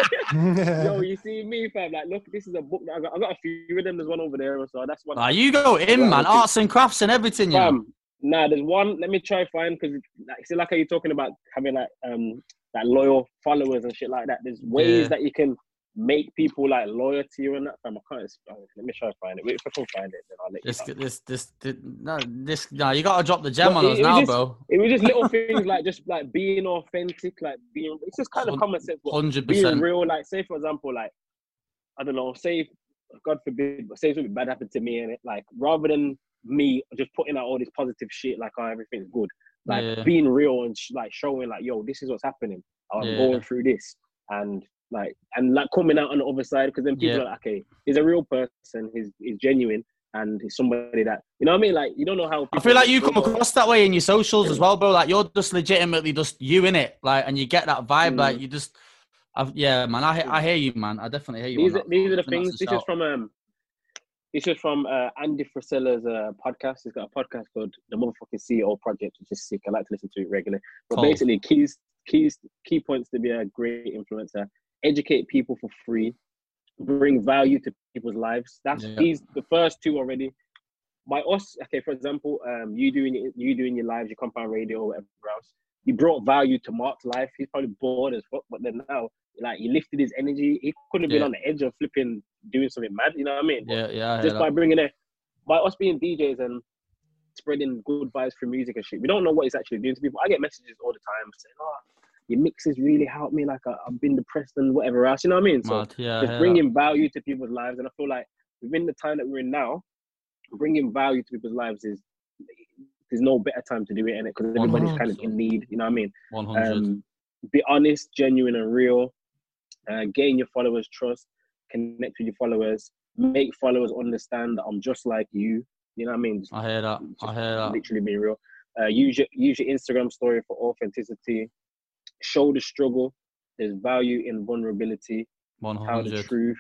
Yo, you see me, fam? Like, look, this is a book. That I got. I got a few of them. There's one over there, so that's one. Nah, you go in, man. Arts and crafts and everything, you know. Fam, nah, there's one. Let me try find because like, see, like how you're talking about having like um that loyal followers and shit like that. There's ways Yeah. that you can make people like loyal to you and that. Fam, I can't. explain it. Let me try to find it. Wait, if I can find it, then I'll let you This, know. this, this, this, no, this, no, you gotta drop the gem But on it- us it now, just- bro. It was just little things like just like being authentic, like being. It's just kind of common sense. but Hundred being percent. real, like say for example, like I don't know, say God forbid, but say something bad happened to me and it like rather than me just putting out all this positive shit like oh everything's good, like Yeah. being real and sh- like showing like yo this is what's happening, I'm Yeah. going through this and like and like coming out on the other side because then people Yeah. are like okay he's a real person, he's he's genuine and he's somebody that you know what I mean, like you don't know how I people feel like you come go- across that way in your socials as well, bro. Like you're just legitimately just you in it, like, and you get that vibe, Mm. like you just, I've, yeah, man. I, he- I hear you, man. I definitely hear you. These on are, that. these are the I think things. that's a This is shout. from um, this is from uh, Andy Frisella's uh, podcast. He's got a podcast called The Motherfucking C E O Project, which is sick. I like to listen to it regularly. But Cold. basically, keys, keys, key points to be a great influencer: educate people for free, bring value to people's lives. That's Yeah. these the first two already. By us, okay, for example, um, you doing it- you doing your lives, your compound radio, or whatever else. You brought value to Mark's life. He's probably bored as fuck, but then now, like, you lifted his energy. He could have been Yeah. on the edge of flipping, doing something mad. You know what I mean? But Yeah, yeah. I hear just by that. bringing it, by us being D Js and spreading good vibes through music and shit, we don't know what it's actually doing to people. I get messages all the time saying, "Oh, your mixes really helped me. Like, I, I've been depressed and whatever else." You know what I mean? So Mad. Yeah, I just hear bringing value to people's lives, and I feel like within the time that we're in now, bringing value to people's lives is there's no better time to do it in it because everybody's kind of in need. You know what I mean? that. one hundred. Um, be honest, genuine, and real. Uh, gain your followers' trust. Connect with your followers. Make followers understand that I'm just like you. You know what I mean? Just, I hear that. I hear that. literally being real. Uh, use your use your Instagram story for authenticity. Show the struggle. There's value in vulnerability. one Tell the hundred. truth.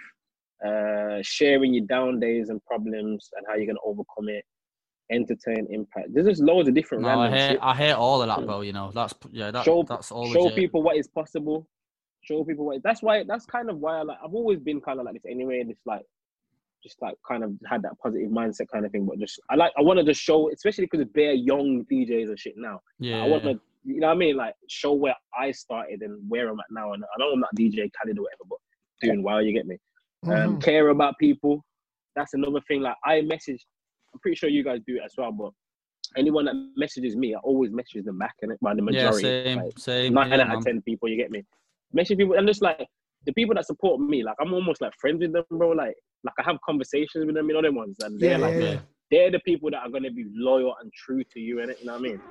Uh, sharing your down days and problems and how you're gonna overcome it. Entertain, impact. There's just loads of different No, I random hear, shit. I hear all of that, bro. You know, that's yeah, that, show that's all. show legit. people what is possible. Show people what. That's why. That's kind of why I like. I've always been kind of like this anyway. This like, just like kind of had that positive mindset kind of thing. But just I like. I want to just show, especially because it's bare young D Js and shit now. Yeah, I want to, you know what I mean? Like show where I started and where I'm at now. And I know I'm not D J Khaled or whatever, but doing well. You get me? Um, Mhm. Care about people. That's another thing. Like I message. I'm pretty sure you guys do it as well, but anyone that messages me, I always message them back, and by the majority, yeah, same, like same. nine yeah, out man. of ten people, you get me. Message people, and just like the people that support me, like I'm almost like friends with them, bro. Like, like I have conversations with them, you know, them ones, and they're Yeah, like, yeah, yeah. they're the people that are gonna be loyal and true to you, innit? You know what I mean?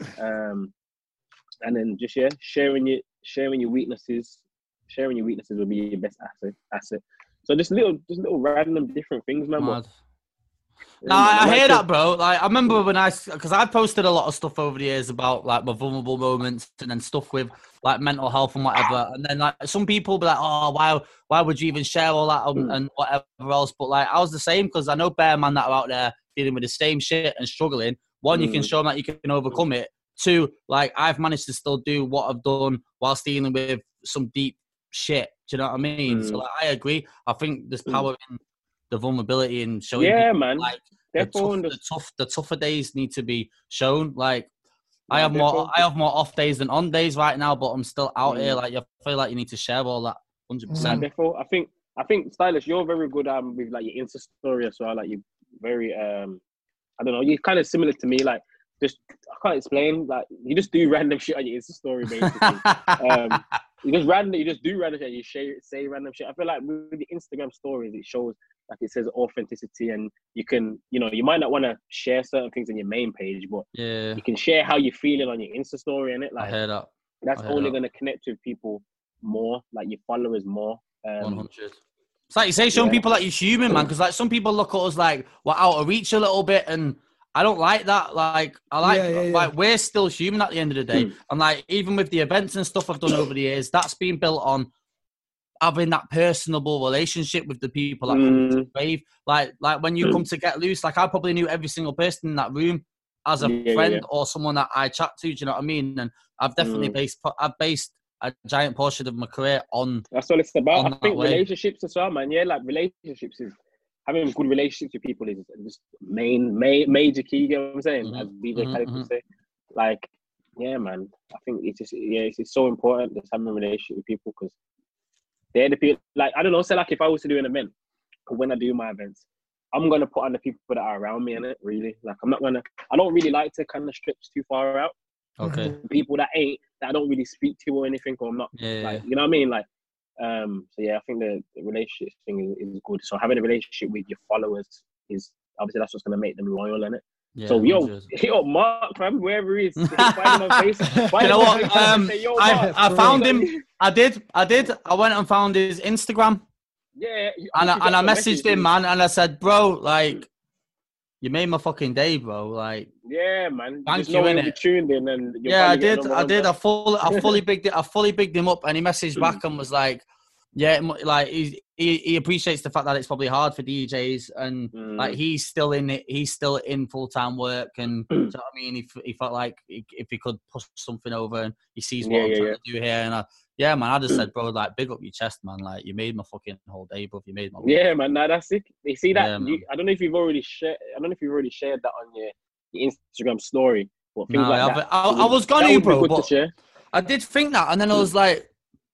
um, and then just yeah, sharing your sharing your weaknesses, sharing your weaknesses will be your best asset. Asset. So just little, just little random different things, man. But, Mad. yeah, No, man, I, I like hear to- that, bro. Like, I remember when I, because I posted a lot of stuff over the years about like my vulnerable moments and then stuff with like mental health and whatever. And then like some people be like, oh, why, why would you even share all that and, and whatever else? But like, I was the same because I know bare man that are out there dealing with the same shit and struggling. One, you can Mm. show them that you can overcome it. Two, like I've managed to still do what I've done whilst dealing with some deep shit. Do you know what I mean? So Mm. like, I agree. I think there's power in the vulnerability and showing Yeah, people, man. like the Therefore, tough, and the just- tough, the tougher days need to be shown. Like I Yeah, have more, therefore- I have more off days than on days right now, but I'm still out here. Mm. Like you feel like you need to share all that, hundred Nah, percent. therefore, I think I think Stylish, you're very good um with like your Insta story as well. Like you very um I don't know, you're kind of similar to me. Like just I can't explain. Like you just do random shit on your Insta story, basically. um, you just random, you just do random shit. You share, say random shit. I feel like with the Instagram stories, it shows like it says authenticity, and you can, you know, you might not want to share certain things on your main page, but Yeah, you can share how you're feeling on your Insta story, and it I like hear that. that's I hear only that. going to connect with people more, like your followers more. One Um, hundred. It's like you say, showing Yeah. people like you're human, man. Because like some people look at us like we're out of reach a little bit, and I don't like that. Like I like, Yeah, yeah, yeah. like we're still human at the end of the day. And like even with the events and stuff I've done over the years, that's been built on having that personable relationship with the people that come to Mm. the rave. Like like when you come to Get Loose, like I probably knew every single person in that room as a Yeah, yeah, friend yeah. or someone that I chat to. Do you know what I mean? And I've definitely Mm. based I've based a giant portion of my career on. That's what it's about. On I think that way. relationships as well, man. Yeah, like relationships is having good relationships with people is just main, main major key. You get what I'm saying? Mhm, As D J mhm, Khaled mhm. would say, like, yeah, man. I think it's just yeah, it's, it's so important just having a relationship with people because they're the people. Like I don't know, say like if I was to do an event, or when I do my events, I'm gonna put on the people that are around me in it. Really, like I'm not gonna. I don't really like to kind of stretch too far out. Okay. People that ain't that I don't really speak to or anything, or I'm not Yeah. like, you know what I mean? Like, um, so yeah, I think the, the relationship thing is, is good. So having a relationship with your followers is obviously that's what's gonna make them loyal in it. Yeah, So yo, one hundred. yo, Mark, fam, wherever he is, find him on Facebook. Find You know him on what? Facebook and Um, say, yo, I, Mark, I found him. I did. I did. I went and found his Instagram, Yeah, and I, think and I that's a messaged message, him, man, and I said, "Bro, like, you made my fucking day, bro. Like, Yeah, man. Thank Just you, know you'll innit? be tuned in, and you'll yeah, I probably get a did. number I one, did. man. I fully, I fully bigged it. I fully bigged him up, and he messaged back and was like, "Yeah, mu- like he, he he appreciates the fact that it's probably hard for D Js, and Mm. like he's still in it. He's still in full time work, and do you know what I mean? He, f- he felt like he, if he could push something over, and he sees what Yeah, I'm yeah, trying yeah. to do here, and I, yeah, man, I just said, bro, like, big up your chest, man. Like, you made my fucking whole day, bro. You made my week. Yeah, man. Nah, that's sick. You see that? Yeah, man. you, I don't know if you've already shared. I don't know if you've already shared that on your, your Instagram story. But things No, like I that. haven't. I- it I was gonna, that would be bro, good but- to share. I did think that, and then I was like,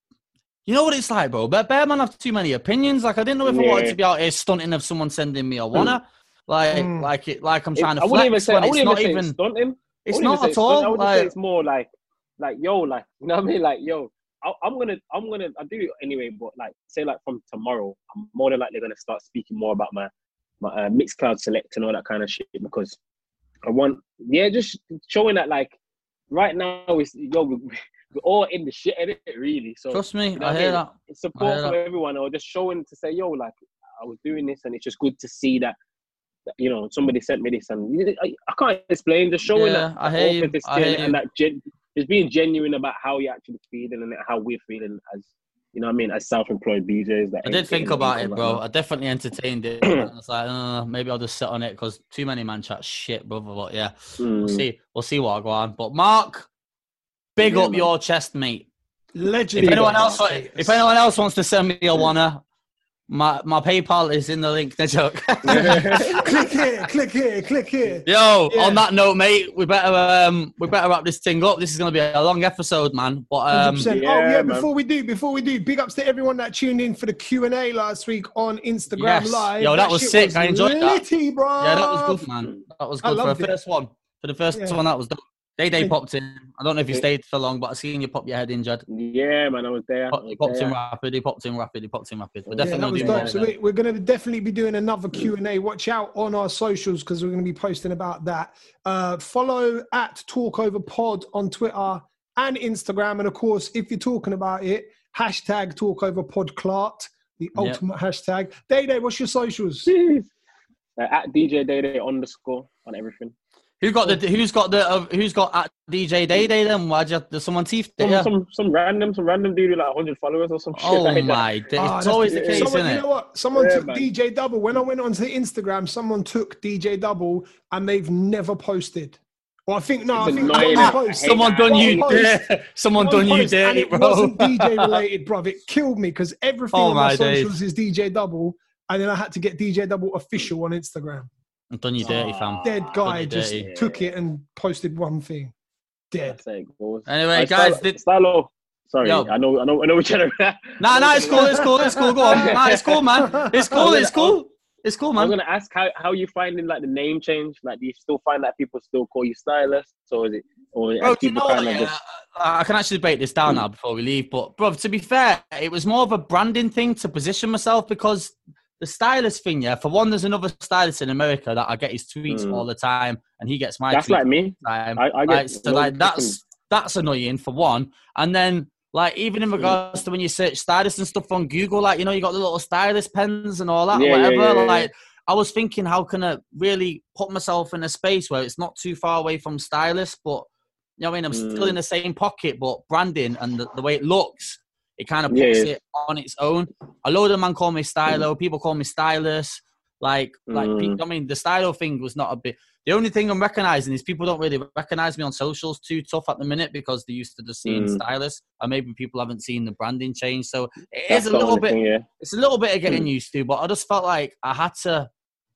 you know what it's like, bro? But bear man have too many opinions. Like, I didn't know if I wanted Yeah. to be out here stunting if someone sending me a wanna, like, Mm. like it, like I'm It- trying to I wouldn't even flex say. when I it's wouldn't not even say even. it's stunting. I It's wouldn't even not say at it's stunting. I all. would just say Like, it's more like, like yo, like you know what I mean? Like yo, I, I'm gonna, I'm gonna, I do it anyway. But like, say like from tomorrow, I'm more than likely gonna start speaking more about my, my uh, Mixcloud Select and all that kind of shit because I want, yeah, just showing that like right now it's yo, we, we're all in the shit in it really. So trust me, you know I what hear mean? that. It's support I hear from that. everyone, or just showing to say yo, like I was doing this, and it's just good to see that. that you know, somebody sent me this, and I, I can't explain. Just showing Yeah, that, I that hear you. authenticity I hear and, you. and that gen, just being genuine about how you're actually feeling and how we're feeling as, you know what I mean, as self-employed D Js. That I ain't did think getting no about income it, right bro. now. I definitely entertained it. I was like, uh, maybe I'll just sit on it because too many man chat shit, brother. But yeah, we'll Mm. see. We'll see what I go on. But Mark, big Yeah, up man. your chest, mate. Legend. If anyone up, else, man. if anyone else wants to send me a wanna, my my PayPal is in the link. No joke. click here, click here, click here. Yo, Yeah. on that note, mate, we better um we better wrap this thing up. This is gonna be a long episode, man. But one hundred um, percent. yeah, oh yeah, man. before we do, before we do, big ups to everyone that tuned in for the Q and A last week on Instagram Yes. Live. Yo, that was shit sick. I enjoyed that. litty, bro. yeah, that was good, man. That was I good for the loved it. first one. For the first Yeah. one, that was dope. Day Day Thank- popped in. I don't know if you Yeah. stayed for long, but I seen you pop your head in, Jed. Yeah, man, I was there. I Pop- was He popped there. in rapid. He popped in rapid. He popped in rapid. We're Yeah, Yeah, definitely that was gonna do more. dope. So of them. we, we're going to definitely be doing another Q and A. Watch out on our socials because we're going to be posting about that. Uh, follow at Talkover Pod on Twitter and Instagram, and of course, if you're talking about it, hashtag Talkover Podclart, the Yep. ultimate hashtag. Day Day, what's your socials? Jeez. Uh, at D J Day Day underscore on everything. Who got the? Who's got the? Uh, who's got at D J Day Day? Then why'd you? Have, does someone teeth it? Some, Yeah. some some random some random dude with like one hundred followers or some shit Oh like that. my! day. Ah, It's that's always the- the case, Someone, isn't you it? know what? Someone Yeah, took man. D J Double. When I went onto Instagram, someone took D J Double and they've never posted. Well, I think, no, It's I think annoying. one I post. hate Someone that. done One you post. dirty. Someone one done you post, and dirty, it bro. wasn't D J related, bruv. It killed me because everything Oh, on my my days. socials is D J Double, and then I had to get D J Double official on Instagram. I've done you dirty, fam. Dead guy you just dirty. took it and posted one thing. Dead. That's it, goes. Anyway, Uh, guys, Stylo- did- Stylo. Sorry, Yo. I know, I know, I know which other. Nah, nah, it's cool, it's cool, it's cool. Go on. Nah, it's cool, man. It's cool, it's cool. It's cool, I was man. gonna ask how how you finding like the name change? Like, do you still find that people still call you stylist, or is it, or Bro, as do you people know kind what, of yeah, just? I can actually break this down now before we leave. But, bro, to be fair, it was more of a branding thing to position myself because the stylist thing, yeah, for one, there's another stylist in America that I get his tweets Mm. all the time, and he gets my That's tweets like me. all the time. I, I get Like, so, like, that's that's annoying for one. And then, like, even in regards to when you search stylist and stuff on Google, like, you know, you got the little stylist pens and all that, Yeah, yeah, whatever. yeah, yeah. Like, I was thinking, how can I really put myself in a space where it's not too far away from stylist, but, you know what I mean, I'm still Mm. in the same pocket, but branding and the, the way it looks, it kind of Yeah, puts yeah. it on its own. A load of man call me stylo, people call me stylist. Like, like Mm. pe- I mean, the stylo thing was not a bit. The only thing I'm recognizing is people don't really recognize me on socials too tough at the minute because they're used to just seeing Mm. stylists, and maybe people haven't seen the branding change. So it That's is a the little only bit. thing, yeah. It's a little bit of getting Mm. used to, but I just felt like I had to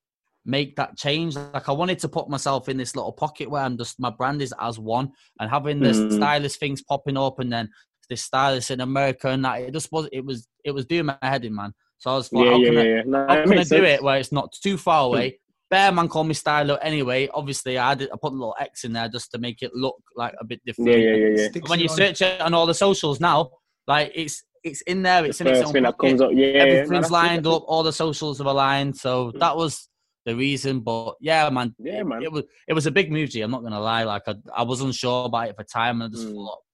make that change. Like, I wanted to put myself in this little pocket where I'm just, my brand is as one, and having this Mm. stylist things popping up and then this stylist in America and that, it just was, it was, it was doing my head in, man. So I was like, Yeah, how yeah, can yeah, I, yeah. No, how it can I makes do sense. it where it's not too far away? Bear man call me stylo anyway. Obviously, I had I put a little X in there just to make it look like a bit different. Yeah, yeah, yeah, yeah. Sticks When you on. search it on all the socials now, like it's it's in there. It's The in its first own thing that pocket. comes up, yeah, yeah. No, Everything's that's it, lined that's up. All the socials are aligned. So that was the reason. But yeah, man, Yeah, it, man. it was it was a big move, G. I'm not gonna lie. Like I, I was unsure about it for time, and I just Mm. thought.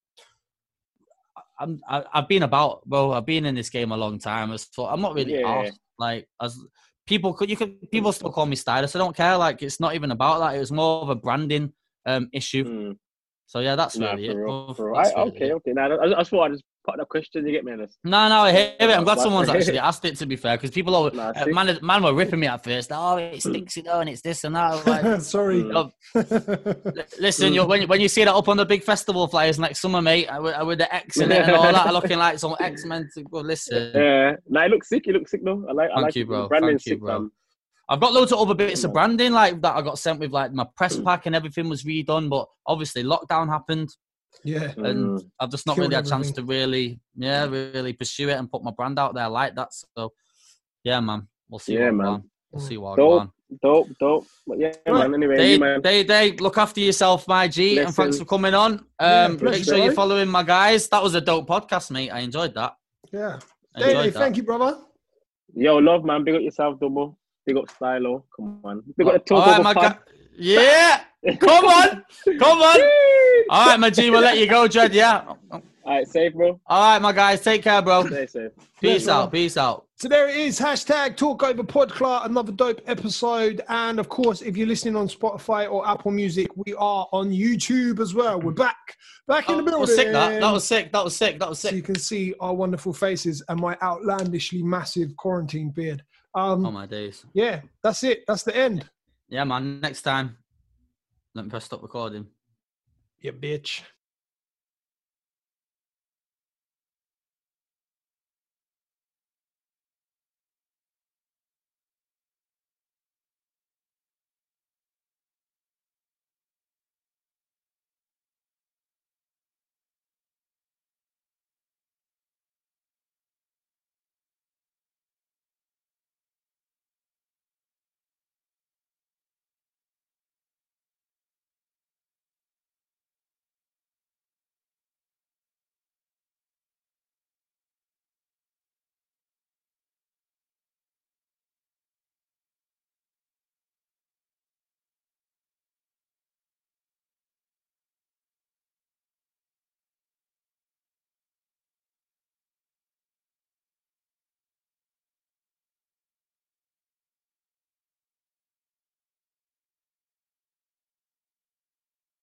I'm, I, I've been about, bro. I've been in this game a long time. I just thought I'm not really Yeah. arsed. Like as people could, you could people still call me stylist. I don't care. Like it's not even about that. It was more of a branding um issue. Mm. So yeah, that's Nah, really for it. real, bro. for real. That's I, really okay, it. okay. Now, I, I just thought I'd just put that question. You get me on this? No, no, I hear it. I'm glad That's someone's right. actually asked it. To be fair, because people are Nah, uh, see? man, man were ripping me at first. Oh, it stinks, you know, and it's this and that. I was like, Sorry. Mm. L- Listen, you when when you see that up on the big festival flyers next summer, mate, uh, with, uh, with the X in it and all that, looking like some X Men. To go listen. Yeah. Nah, it looks sick. You look sick though. I like. I Thank like you, it. bro. The branding's Thank you, sick, bro. fam. I've got loads of other bits Yeah, of man. branding like that I got sent with like my press pack and everything was redone, but obviously lockdown happened Yeah. and Mm. I've just not Killed really had a chance everything. to really, yeah, really pursue it and put my brand out there like that. So, yeah, man, we'll see Yeah, what man. go on. We'll see what Dope. go on. Dope, dope. But yeah, Right. man. Anyway, They, you, man. they, they, look after yourself, my G, and Listen. thanks for coming on. Yeah, Um, pleasure, make sure you're bro. following my guys. That was a dope podcast, mate. I enjoyed that. Yeah. I Day, enjoyed that. thank you, brother. Yo, love, man. Big up yourself, double. Big up Stylo. Come on. Big up the All talk right, over my pod. guy. Yeah, come on, come on. All right, my G, we'll let you go, Jed. Yeah. All All right, safe, bro. All right, my guys. Take care, bro. Stay safe. Peace Yeah, out. Peace out. So there it is, hashtag Talk Over Podclass, another dope episode. And of course, if you're listening on Spotify or Apple Music, we are on YouTube as well. We're back, back in the That building. was sick. That that was sick. That was sick. That was So you sick. can see our wonderful faces and my outlandishly massive quarantine beard. Um, Oh my days. yeah, that's it. That's the end. Yeah, man. Next time, let me press stop recording. You bitch.